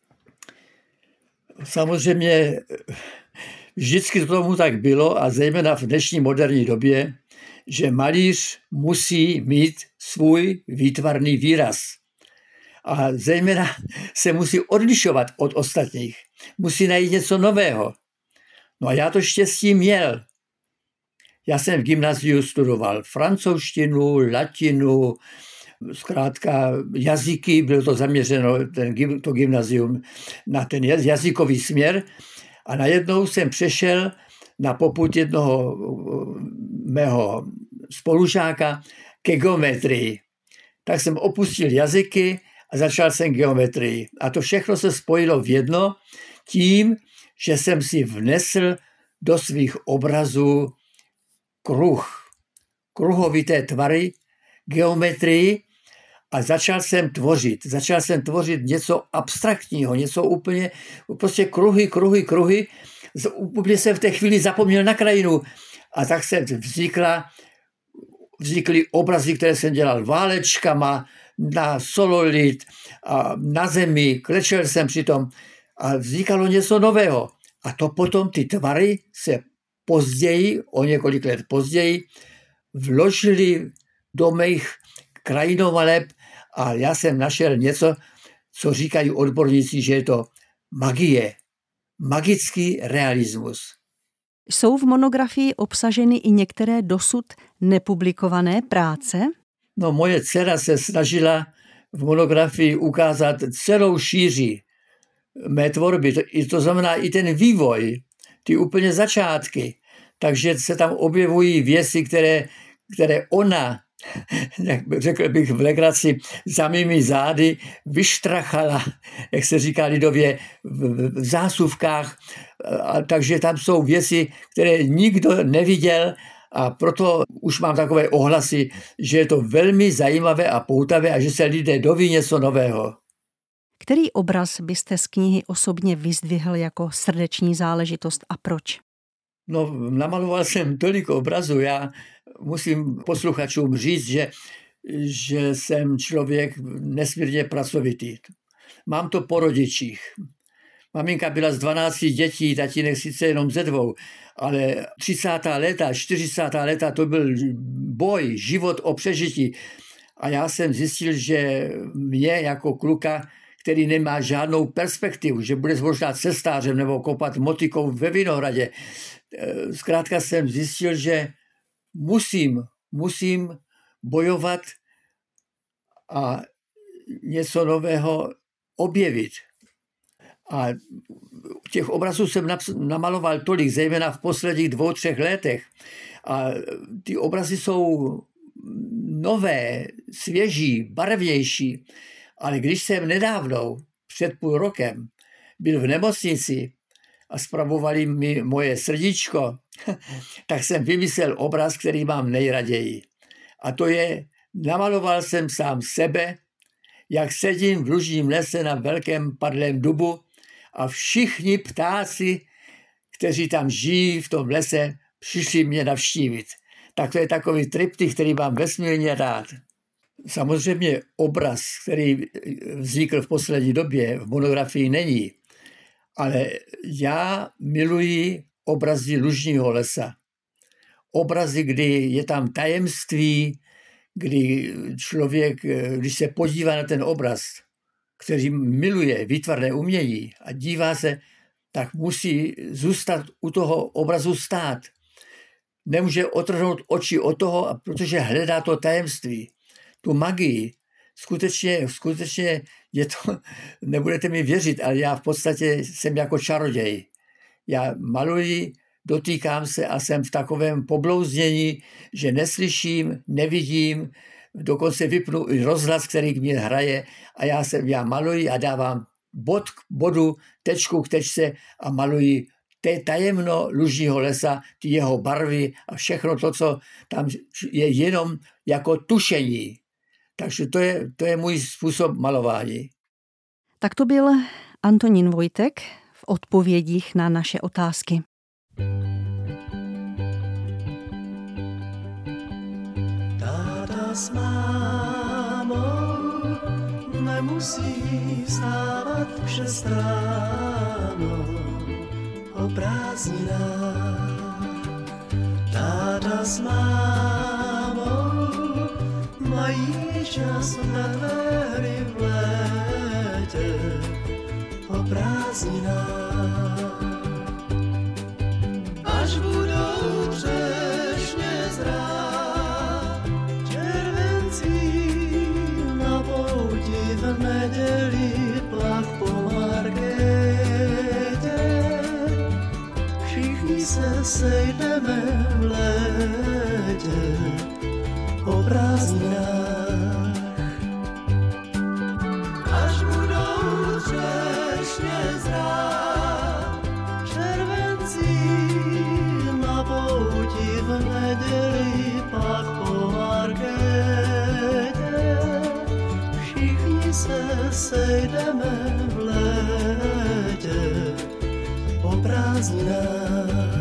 Samozřejmě vždycky to tomu tak bylo a zejména v dnešní moderní době, že malíř musí mít svůj výtvarný výraz. A zejména se musí odlišovat od ostatních. Musí najít něco nového. No a já to štěstí měl. Já jsem v gymnáziu studoval francouzštinu, latinu, zkrátka jazyky, bylo to zaměřeno, ten, to gymnazium, na ten jazykový směr a najednou jsem přešel na popud jednoho mého spolužáka ke geometrii. Tak jsem opustil jazyky a začal jsem geometrii. A to všechno se spojilo v jedno tím, že jsem si vnesl do svých obrazů kruh, kruhovité tvary, geometrii a začal jsem tvořit. Začal jsem tvořit něco abstraktního, něco úplně, prostě kruhy, kruhy, kruhy. Úplně jsem v té chvíli zapomněl na krajinu a tak se vznikla, vznikly obrazy, které jsem dělal válečkama, na sololit, a na zemi, klečel jsem přitom a vznikalo něco nového. A to potom ty tvary se později, o několik let později, vložili do mých krajinomaleb a já jsem našel něco, co říkají odborníci, že je to magie, magický realismus. Jsou v monografii obsaženy i některé dosud nepublikované práce? No, moje dcera se snažila v monografii ukázat celou šíři mé tvorby, to, to znamená i ten vývoj, ty úplně začátky. Takže se tam objevují věci, které, které ona, jak řekl bych v legraci, za mými zády vyštrachala, jak se říká lidově, v, v zásuvkách. A, takže tam jsou věci, které nikdo neviděl a proto už mám takové ohlasy, že je to velmi zajímavé a poutavé a že se lidé doví něco nového. Který obraz byste z knihy osobně vyzdvihl jako srdeční záležitost a proč? No, namaloval jsem tolik obrazů. Já musím posluchačům říct, že, že jsem člověk nesmírně pracovitý. Mám to po rodičích. Maminka byla z dvanácti dětí, tatínek sice jenom ze dvou, ale třicátá léta, čtyřicátá léta to byl boj, život o přežití. A já jsem zjistil, že mě jako kluka, který nemá žádnou perspektivu, že bude možná cestářem nebo kopat motikou ve vinohradě. Zkrátka jsem zjistil, že musím, musím bojovat a něco nového objevit. A těch obrazů jsem namaloval tolik, zejména v posledních dvou, třech letech. A ty obrazy jsou nové, svěží, barevnější. Ale když jsem nedávno, před půl rokem, byl v nemocnici a spravovali mi moje srdíčko, tak jsem vymyslel obraz, který mám nejraději. A to je, namaloval jsem sám sebe, jak sedím v lužním lese na velkém padlém dubu a všichni ptáci, kteří tam žijí v tom lese, přišli mě navštívit. Tak to je takový triptych, který mám vesmírně rád. Samozřejmě obraz, který vznikl v poslední době, v monografii není, ale já miluji obrazy lužního lesa. Obrazy, kdy je tam tajemství, kdy člověk, když se podívá na ten obraz, který miluje výtvarné umění a dívá se, tak musí zůstat u toho obrazu stát. Nemůže otrhnout oči od toho, protože hledá to tajemství, tu magii. Skutečně, skutečně je to, nebudete mi věřit, ale já v podstatě jsem jako čaroděj. Já maluji, dotýkám se a jsem v takovém poblouznění, že neslyším, nevidím, dokonce vypnu i rozhlas, který mě hraje a já, jsem, já maluji a dávám bod k bodu, tečku k tečce a maluji té tajemno lužního lesa, ty jeho barvy a všechno to, co tam je jenom jako tušení. Takže to je, to je můj způsob malování. Tak to byl Antonín Vojtek v odpovědích na naše otázky. Táta s mámou nemusí vstávat v šest ráno o prázdninách. Táta s mámou mají čas na tvé hry v létě o prázdninách. Až budou třešně zrát, červencí sejdeme v létě o prázdninách. Až budou třešně zrát, červencí na pouti v neděli pak po markétě. Všichni se sejdeme v létě o prázdninách.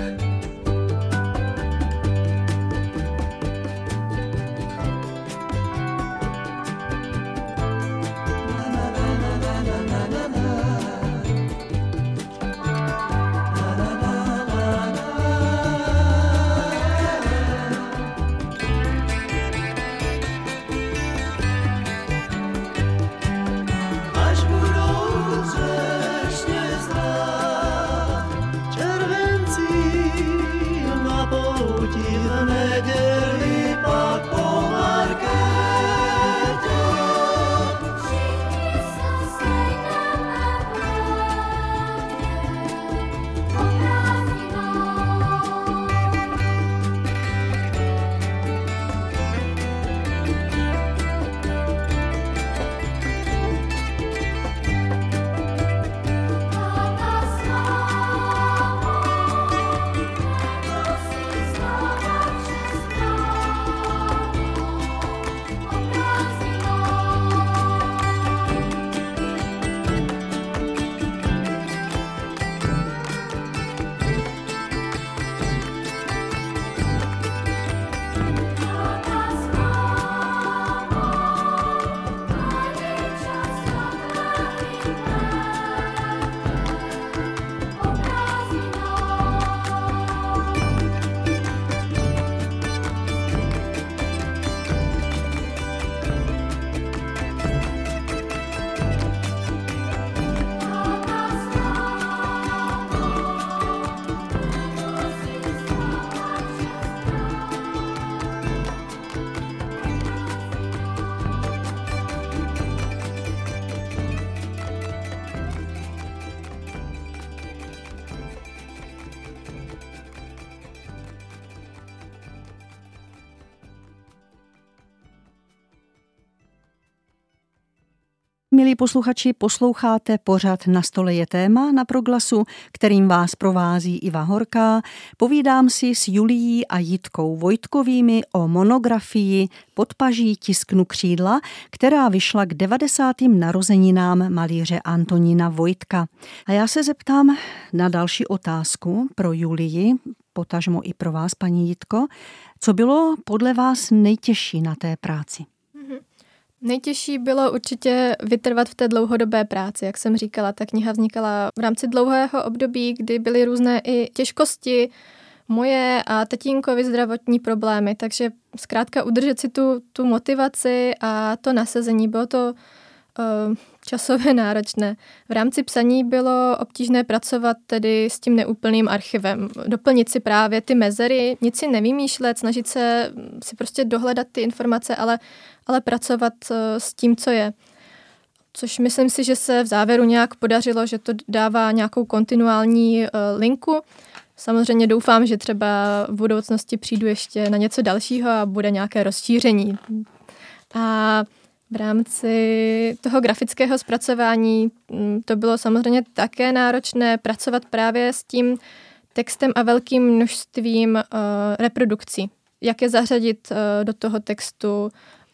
Milí posluchači, posloucháte pořad Na stole je téma na Proglasu, kterým vás provází Iva Horká. Povídám si s Julií a Jitkou Vojtkovými o monografii Podpaží tisknu křídla, která vyšla k devadesátým narozeninám malíře Antonína Vojtka. A já se zeptám na další otázku pro Julii, potažmo i pro vás, paní Jitko. Co bylo podle vás nejtěžší na té práci? Nejtěžší bylo určitě vytrvat v té dlouhodobé práci. Jak jsem říkala, ta kniha vznikala v rámci dlouhého období, kdy byly různé i těžkosti, moje a tatínkovi zdravotní problémy, takže zkrátka udržet si tu, tu motivaci a to nasazení, bylo to uh, časově náročné. V rámci psaní bylo obtížné pracovat tedy s tím neúplným archivem, doplnit si právě ty mezery, nic si nevymýšlet, snažit se si prostě dohledat ty informace, ale, ale pracovat uh, s tím, co je. Což myslím si, že se v závěru nějak podařilo, že to dává nějakou kontinuální uh, linku. Samozřejmě doufám, že třeba v budoucnosti přijdu ještě na něco dalšího a bude nějaké rozšíření. A v rámci toho grafického zpracování to bylo samozřejmě také náročné pracovat právě s tím textem a velkým množstvím uh, reprodukcí. Jak je zařadit uh, do toho textu.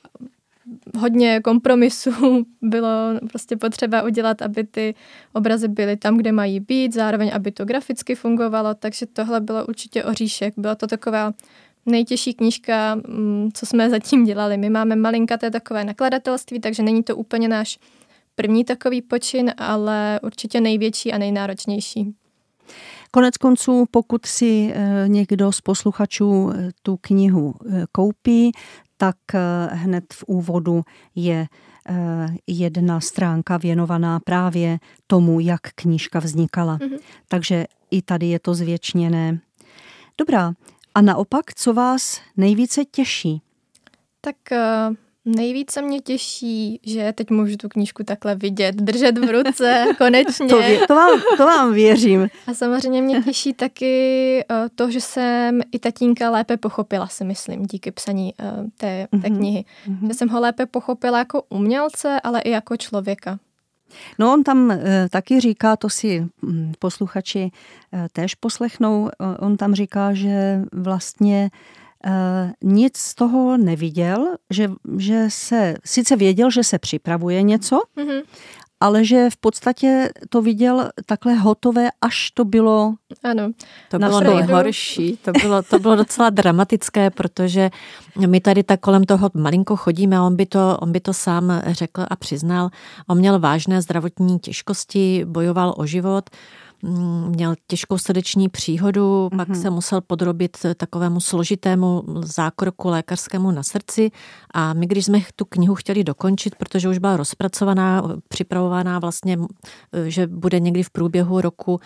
Hodně kompromisů bylo prostě potřeba udělat, aby ty obrazy byly tam, kde mají být, zároveň, aby to graficky fungovalo, takže tohle bylo určitě oříšek. Byla to taková nejtěžší knížka, co jsme zatím dělali. My máme malinkaté takové nakladatelství, takže není to úplně náš první takový počin, ale určitě největší a nejnáročnější. Konec konců, pokud si někdo z posluchačů tu knihu koupí, tak hned v úvodu je jedna stránka věnovaná právě tomu, jak knížka vznikala. Mm-hmm. Takže i tady je to zvěčněné. Dobrá. A naopak, co vás nejvíce těší? Tak Nejvíce mě těší, že teď můžu tu knížku takhle vidět, držet v ruce, konečně. To, vě, to, vám, to vám věřím. A samozřejmě mě těší taky to, že jsem i tatínka lépe pochopila, si myslím, díky psaní té, té mm-hmm. knihy. Mm-hmm. Že jsem ho lépe pochopila jako umělce, ale i jako člověka. No on tam e, taky říká, to si m, posluchači e, též poslechnou, e, on tam říká, že vlastně e, nic z toho neviděl, že, že se, sice věděl, že se připravuje něco, mm-hmm. ale že v podstatě to viděl takhle hotové, až to bylo. Ano. To bylo nejhorší, to bylo, to bylo docela dramatické, protože my tady tak kolem toho malinko chodíme, on by to, on by to sám řekl a přiznal. On měl vážné zdravotní těžkosti, bojoval o život, měl těžkou srdeční příhodu, mm-hmm. pak se musel podrobit takovému složitému zákroku lékařskému na srdci a my, když jsme tu knihu chtěli dokončit, protože už byla rozpracovaná, připravovaná vlastně, že bude někdy v průběhu roku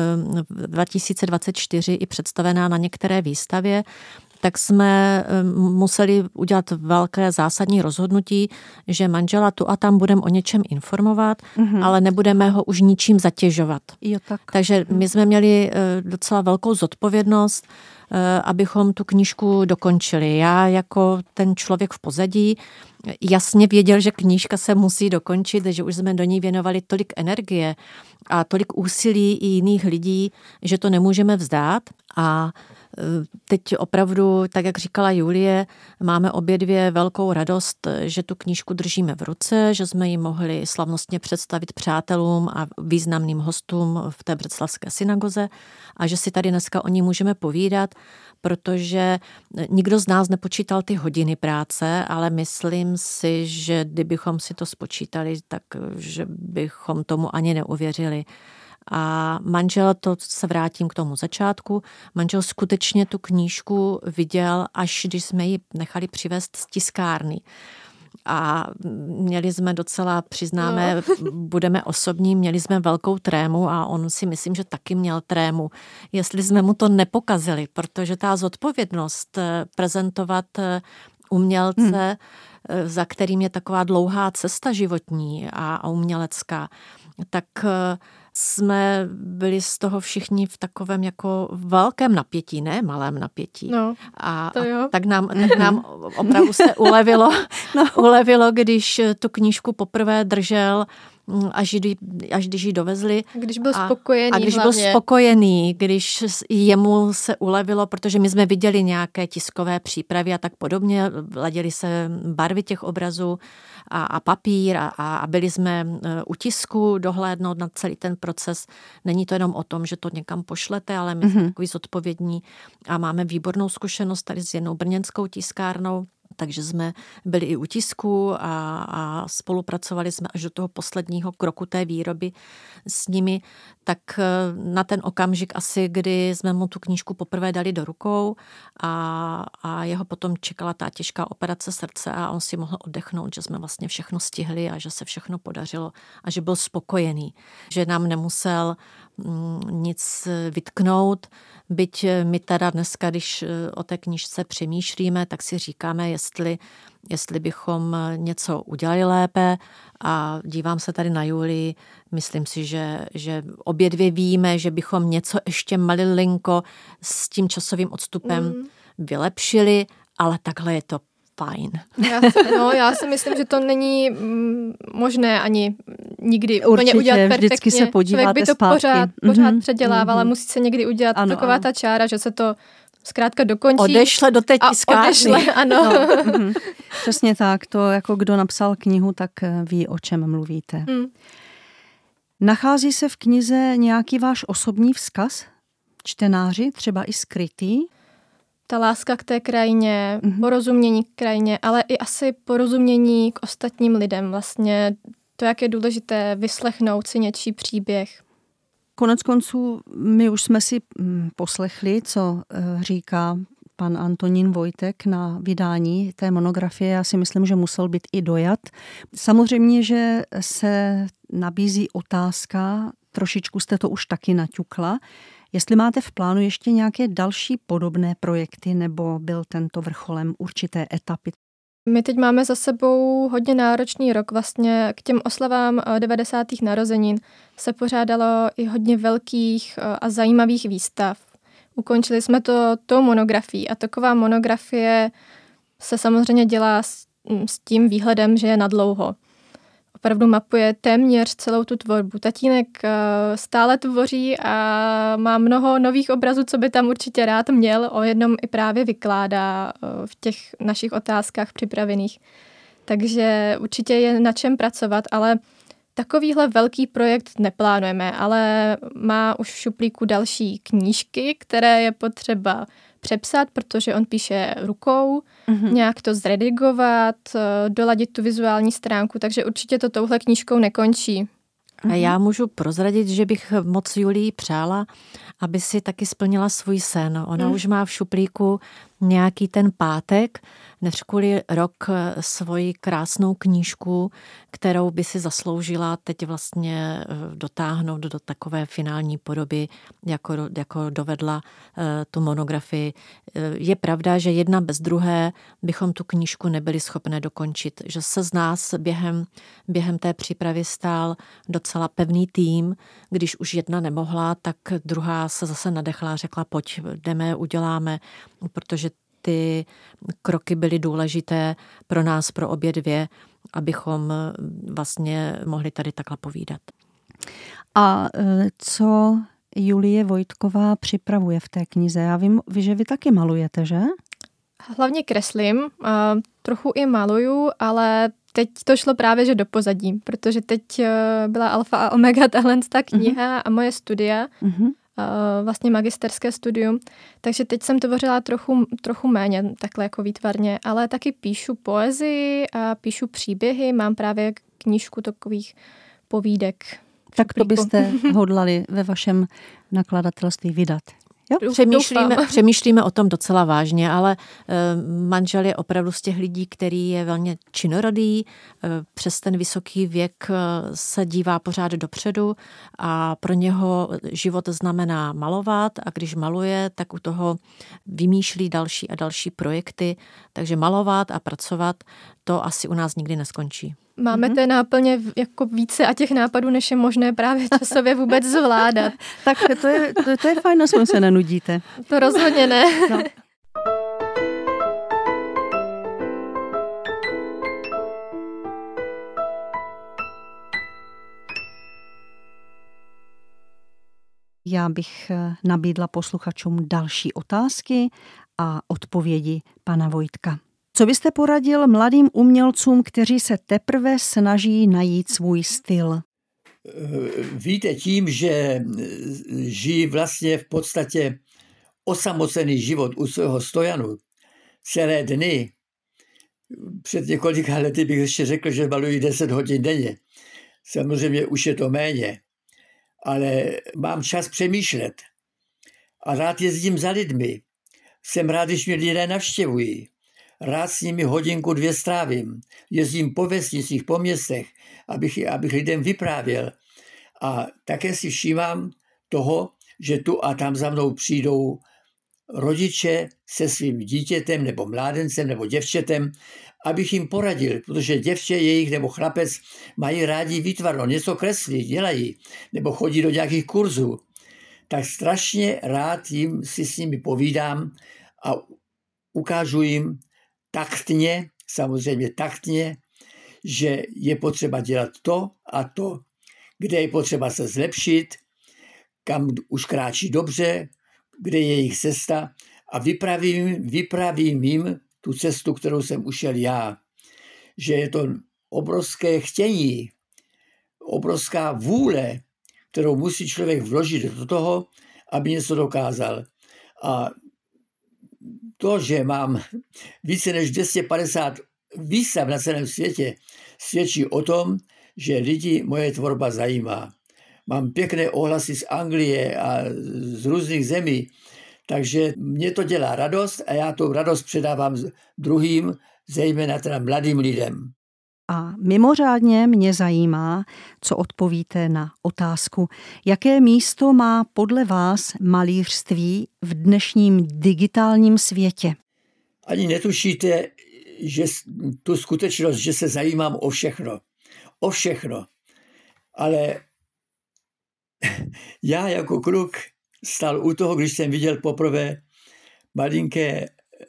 dva tisíce dvacet čtyři i představená na některé výstavě, tak jsme museli udělat velké zásadní rozhodnutí, že manžela tu a tam budeme o něčem informovat, mm-hmm. ale nebudeme ho už ničím zatěžovat. Jo, tak. Takže my jsme měli docela velkou zodpovědnost, abychom tu knížku dokončili. Já jako ten člověk v pozadí jasně věděl, že knížka se musí dokončit, že už jsme do ní věnovali tolik energie a tolik úsilí i jiných lidí, že to nemůžeme vzdát. A teď opravdu, tak jak říkala Julie, máme obě dvě velkou radost, že tu knížku držíme v ruce, že jsme ji mohli slavnostně představit přátelům a významným hostům v té břeclavské synagoze a že si tady dneska o ní můžeme povídat, protože nikdo z nás nepočítal ty hodiny práce, ale myslím si, že kdybychom si to spočítali, tak že bychom tomu ani neuvěřili. A manžel, to se vrátím k tomu začátku, manžel skutečně tu knížku viděl, až když jsme ji nechali přivést z tiskárny. A měli jsme docela, přiznáme, no. budeme osobní, měli jsme velkou trému a on si myslím, že taky měl trému, jestli jsme mu to nepokazili, protože ta zodpovědnost prezentovat umělce, hmm. za kterým je taková dlouhá cesta životní a umělecká, tak jsme byli z toho všichni v takovém jako velkém napětí, ne malém napětí. No, a, to jo. a tak nám, tak nám opravdu se ulevilo, no. ulevilo, když tu knížku poprvé držel, až, až když ji dovezli. Když byl spokojený A, a když hlavně. byl spokojený, když jemu se ulevilo, protože my jsme viděli nějaké tiskové přípravy a tak podobně, ladily se barvy těch obrazů a, a papír a, a byli jsme u tisku dohlédnout na celý ten proces. Není to jenom o tom, že to někam pošlete, ale my jsme mm-hmm. takový zodpovědní a máme výbornou zkušenost tady s jednou brněnskou tiskárnou. Takže jsme byli i u tisku a, a spolupracovali jsme až do toho posledního kroku té výroby s nimi. Tak na ten okamžik asi, kdy jsme mu tu knížku poprvé dali do rukou a, a jeho potom čekala ta těžká operace srdce a on si mohl oddechnout, že jsme vlastně všechno stihli a že se všechno podařilo a že byl spokojený, že nám nemusel nic vytknout, byť my teda dneska, když o té knížce přemýšlíme, tak si říkáme, jestli, jestli bychom něco udělali lépe a dívám se tady na Julii, myslím si, že, že obě dvě víme, že bychom něco ještě malilinko s tím časovým odstupem mm. vylepšili, ale takhle je to fajn. Já si, no, já si myslím, že to není mm, možné ani nikdy úplně udělat perfektně. Vždycky se podíváte Člověk by to zpátky. pořád, pořád mm-hmm. předělával, ale musí se někdy udělat ano, taková ano. ta čára, že se to zkrátka dokončí. Odešle do té tiskárny. Odešle, ano. No, mm-hmm. Přesně tak, to jako kdo napsal knihu, tak ví, o čem mluvíte. Mm. Nachází se v knize nějaký váš osobní vzkaz čtenáři, třeba i skrytý? Ta láska k té krajině, mm-hmm. porozumění k krajině, ale i asi porozumění k ostatním lidem. Vlastně to, jak je důležité vyslechnout si něčí příběh. Konec konců, my už jsme si poslechli, co říká pan Antonín Vojtek na vydání té monografie. Já si myslím, že musel být i dojat. Samozřejmě, že se nabízí otázka, trošičku jste to už taky naťukla, jestli máte v plánu ještě nějaké další podobné projekty, nebo byl tento vrcholem určité etapy? My teď máme za sebou hodně náročný rok. Vlastně k těm oslavám devadesátých narozenin se pořádalo i hodně velkých a zajímavých výstav. Ukončili jsme to tou monografií a taková monografie se samozřejmě dělá s, s tím výhledem, že je nadlouho. Opravdu mapuje téměř celou tu tvorbu. Tatínek stále tvoří a má mnoho nových obrazů, co by tam určitě rád měl. O jednom i právě vykládá v těch našich otázkách připravených. Takže určitě je na čem pracovat, ale takovýhle velký projekt neplánujeme, ale má už v šuplíku další knížky, které je potřeba přepsat, protože on píše rukou, mm-hmm. nějak to zredigovat, doladit tu vizuální stránku, takže určitě to touhle knížkou nekončí. A já můžu prozradit, že bych moc Julii přála, aby si taky splnila svůj sen. Ona mm. už má v šuplíku nějaký ten pátek, než kvůli rok svoji krásnou knížku, kterou by si zasloužila teď vlastně dotáhnout do takové finální podoby, jako, jako dovedla tu monografii. Je pravda, že jedna bez druhé bychom tu knížku nebyli schopné dokončit, že se z nás během, během té přípravy stál docela pevný tým. Když už jedna nemohla, tak druhá se zase nadechla a řekla, pojď, jdeme, uděláme, protože ty kroky byly důležité pro nás, pro obě dvě, abychom vlastně mohli tady takhle povídat. A co Julie Vojtková připravuje v té knize? Já vím, že vy taky malujete, že? Hlavně kreslím, trochu i maluju, ale teď to šlo právě že do pozadí, protože teď byla alfa a omega tahle ta kniha uh-huh. a moje studia, uh-huh. vlastně magisterské studium, takže teď jsem tvořila trochu, trochu méně, takhle jako výtvarně, ale taky píšu poezii a píšu příběhy, mám právě knížku takových povídek. Tak to byste hodlali ve vašem nakladatelství vydat. Jo? Přemýšlíme, přemýšlíme o tom docela vážně, ale e, manžel je opravdu z těch lidí, který je velmi činorodý, e, přes ten vysoký věk se dívá pořád dopředu a pro něho život znamená malovat a když maluje, tak u toho vymýšlí další a další projekty, takže malovat a pracovat, to asi u nás nikdy neskončí. Máme mm-hmm. té náplně jako více a těch nápadů, než je možné právě časově vůbec zvládat. Tak to je, to, to je fajn, aspoň se nenudíte. To rozhodně ne. No. Já bych nabídla posluchačům další otázky a odpovědi pana Vojtka. Co byste poradil mladým umělcům, kteří se teprve snaží najít svůj styl? Víte, tím, že žijí vlastně v podstatě osamocený život u svého stojanu celé dny, před několika lety bych ještě řekl, že malují deset hodin denně. Samozřejmě už je to méně, ale mám čas přemýšlet a rád jezdím za lidmi. Jsem rád, když mě lidé navštěvují. Rád s nimi hodinku, dvě strávím. Jezdím po vesnicích, po městech, abych, abych lidem vyprávěl. A také si všímám toho, že tu a tam za mnou přijdou rodiče se svým dítětem nebo mládencem nebo děvčetem, abych jim poradil, protože děvče jejich nebo chlapec mají rádi výtvarno, něco kreslí, dělají, nebo chodí do nějakých kurzů. Tak strašně rád jim si s nimi povídám a ukážu jim taktně, samozřejmě taktně, že je potřeba dělat to a to, kde je potřeba se zlepšit, kam už kráčí dobře, kde je jejich cesta a vypravím, vypravím jim tu cestu, kterou jsem ušel já. Že je to obrovské chtění, obrovská vůle, kterou musí člověk vložit do toho, aby něco dokázal. A to, že mám více než dvě stě padesát výstav na celém světě, svědčí o tom, že lidi moje tvorba zajímá. Mám pěkné ohlasy z Anglie a z různých zemí, takže mě to dělá radost a já tu radost předávám druhým, zejména teda mladým lidem. A mimořádně mě zajímá, co odpovíte na otázku, jaké místo má podle vás malířství v dnešním digitálním světě? Ani netušíte, že tu skutečnost, že se zajímám o všechno. O všechno. Ale já jako kluk stál u toho, když jsem viděl poprvé malinké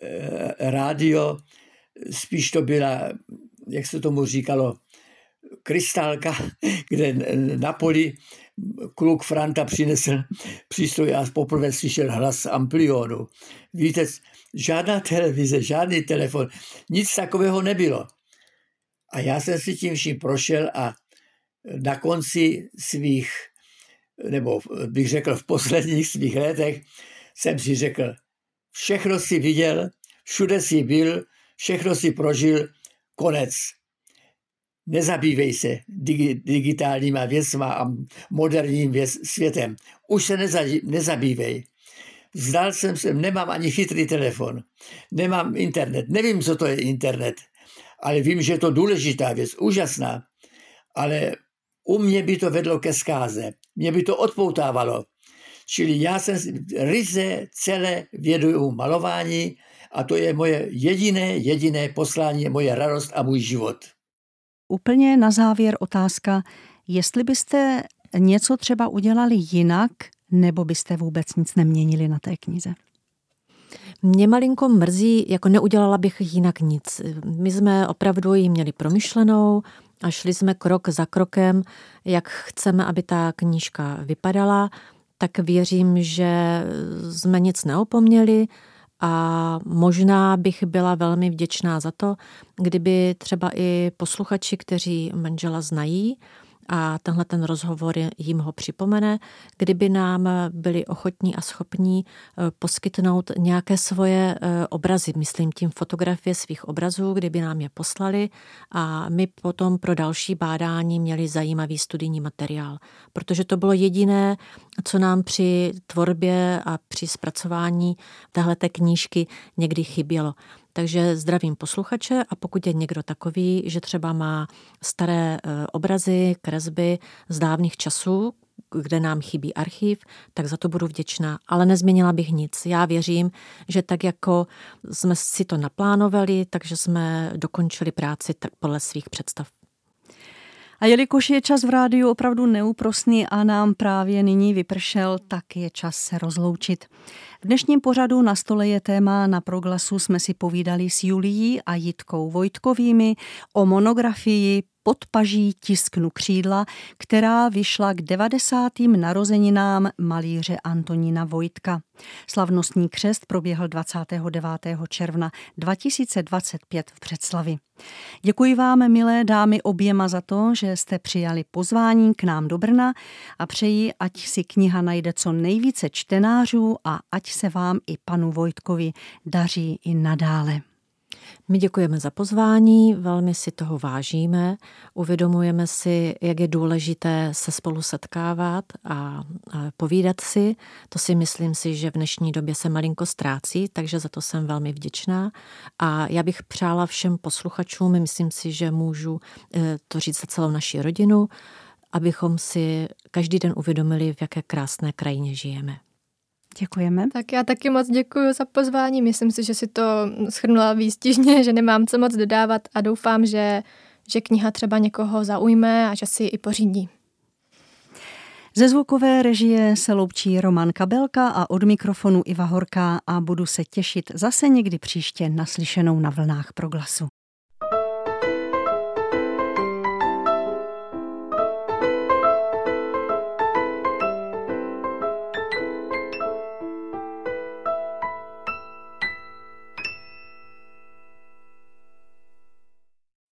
rádio, spíš to byla, jak se tomu říkalo, krystálka, kde na poli kluk Franta přinesl přístroj a poprvé slyšel hlas amplionu. Víte, žádná televize, žádný telefon, nic takového nebylo. A já jsem si tím vším prošel a na konci svých, nebo bych řekl v posledních svých letech, jsem si řekl, všechno si viděl, všude si byl, všechno si prožil, konec. Nezabývej se digi, digitálníma věcma a moderním věc, světem. Už se neza, nezabývej. Vzdal jsem se, nemám ani chytrý telefon, nemám internet, nevím, co to je internet, ale vím, že je to důležitá věc, úžasná, ale u mě by to vedlo ke zkáze, mě by to odpoutávalo. Čili já jsem ryze celé věnuju malování a to je moje jediné, jediné poslání, moje radost a můj život. Úplně na závěr otázka, jestli byste něco třeba udělali jinak, nebo byste vůbec nic neměnili na té knize? Mě malinko mrzí, jako neudělala bych jinak nic. My jsme opravdu ji měli promyšlenou a šli jsme krok za krokem, jak chceme, aby ta knížka vypadala, tak věřím, že jsme nic neopomněli a možná bych byla velmi vděčná za to, kdyby třeba i posluchači, kteří manžela znají, a tenhle ten rozhovor jim ho připomene, kdyby nám byli ochotní a schopní poskytnout nějaké svoje obrazy, myslím tím fotografie svých obrazů, kdyby nám je poslali a my potom pro další bádání měli zajímavý studijní materiál. Protože to bylo jediné, co nám při tvorbě a při zpracování téhleté knížky někdy chybělo. Takže zdravím posluchače a pokud je někdo takový, že třeba má staré obrazy, kresby z dávných časů, kde nám chybí archiv, tak za to budu vděčná. Ale nezměnila bych nic. Já věřím, že tak jako jsme si to naplánovali, takže jsme dokončili práci podle svých představ. A jelikož je čas v rádiu opravdu neúprosný a nám právě nyní vypršel, tak je čas se rozloučit. V dnešním pořadu Na stole je téma. Na Proglasu jsme si povídali s Julií a Jitkou Vojtkovými o monografii Pod paží tisknu křídla, která vyšla k devadesátým narozeninám malíře Antonína Vojtka. Slavnostní křest proběhl dvacátého devátého června dva tisíce dvacet pět v Břeclavi. Děkuji vám, milé dámy, oběma za to, že jste přijali pozvání k nám do Brna a přeji, ať si kniha najde co nejvíce čtenářů a ať se vám i panu Vojtkovi daří i nadále. My děkujeme za pozvání, velmi si toho vážíme, uvědomujeme si, jak je důležité se spolu setkávat a povídat si. To si myslím si, že v dnešní době se malinko ztrácí, takže za to jsem velmi vděčná. A já bych přála všem posluchačům, myslím si, že můžu to říct za celou naši rodinu, abychom si každý den uvědomili, v jaké krásné krajině žijeme. Děkujeme. Tak já taky moc děkuji za pozvání. Myslím si, že si to shrnula výstižně, že nemám co moc dodávat a doufám, že, že kniha třeba někoho zaujme a že si ji i pořídí. Ze zvukové režie se loučí Roman Kabelka a od mikrofonu Iva Horká a budu se těšit zase někdy příště naslyšenou na vlnách Proglasu.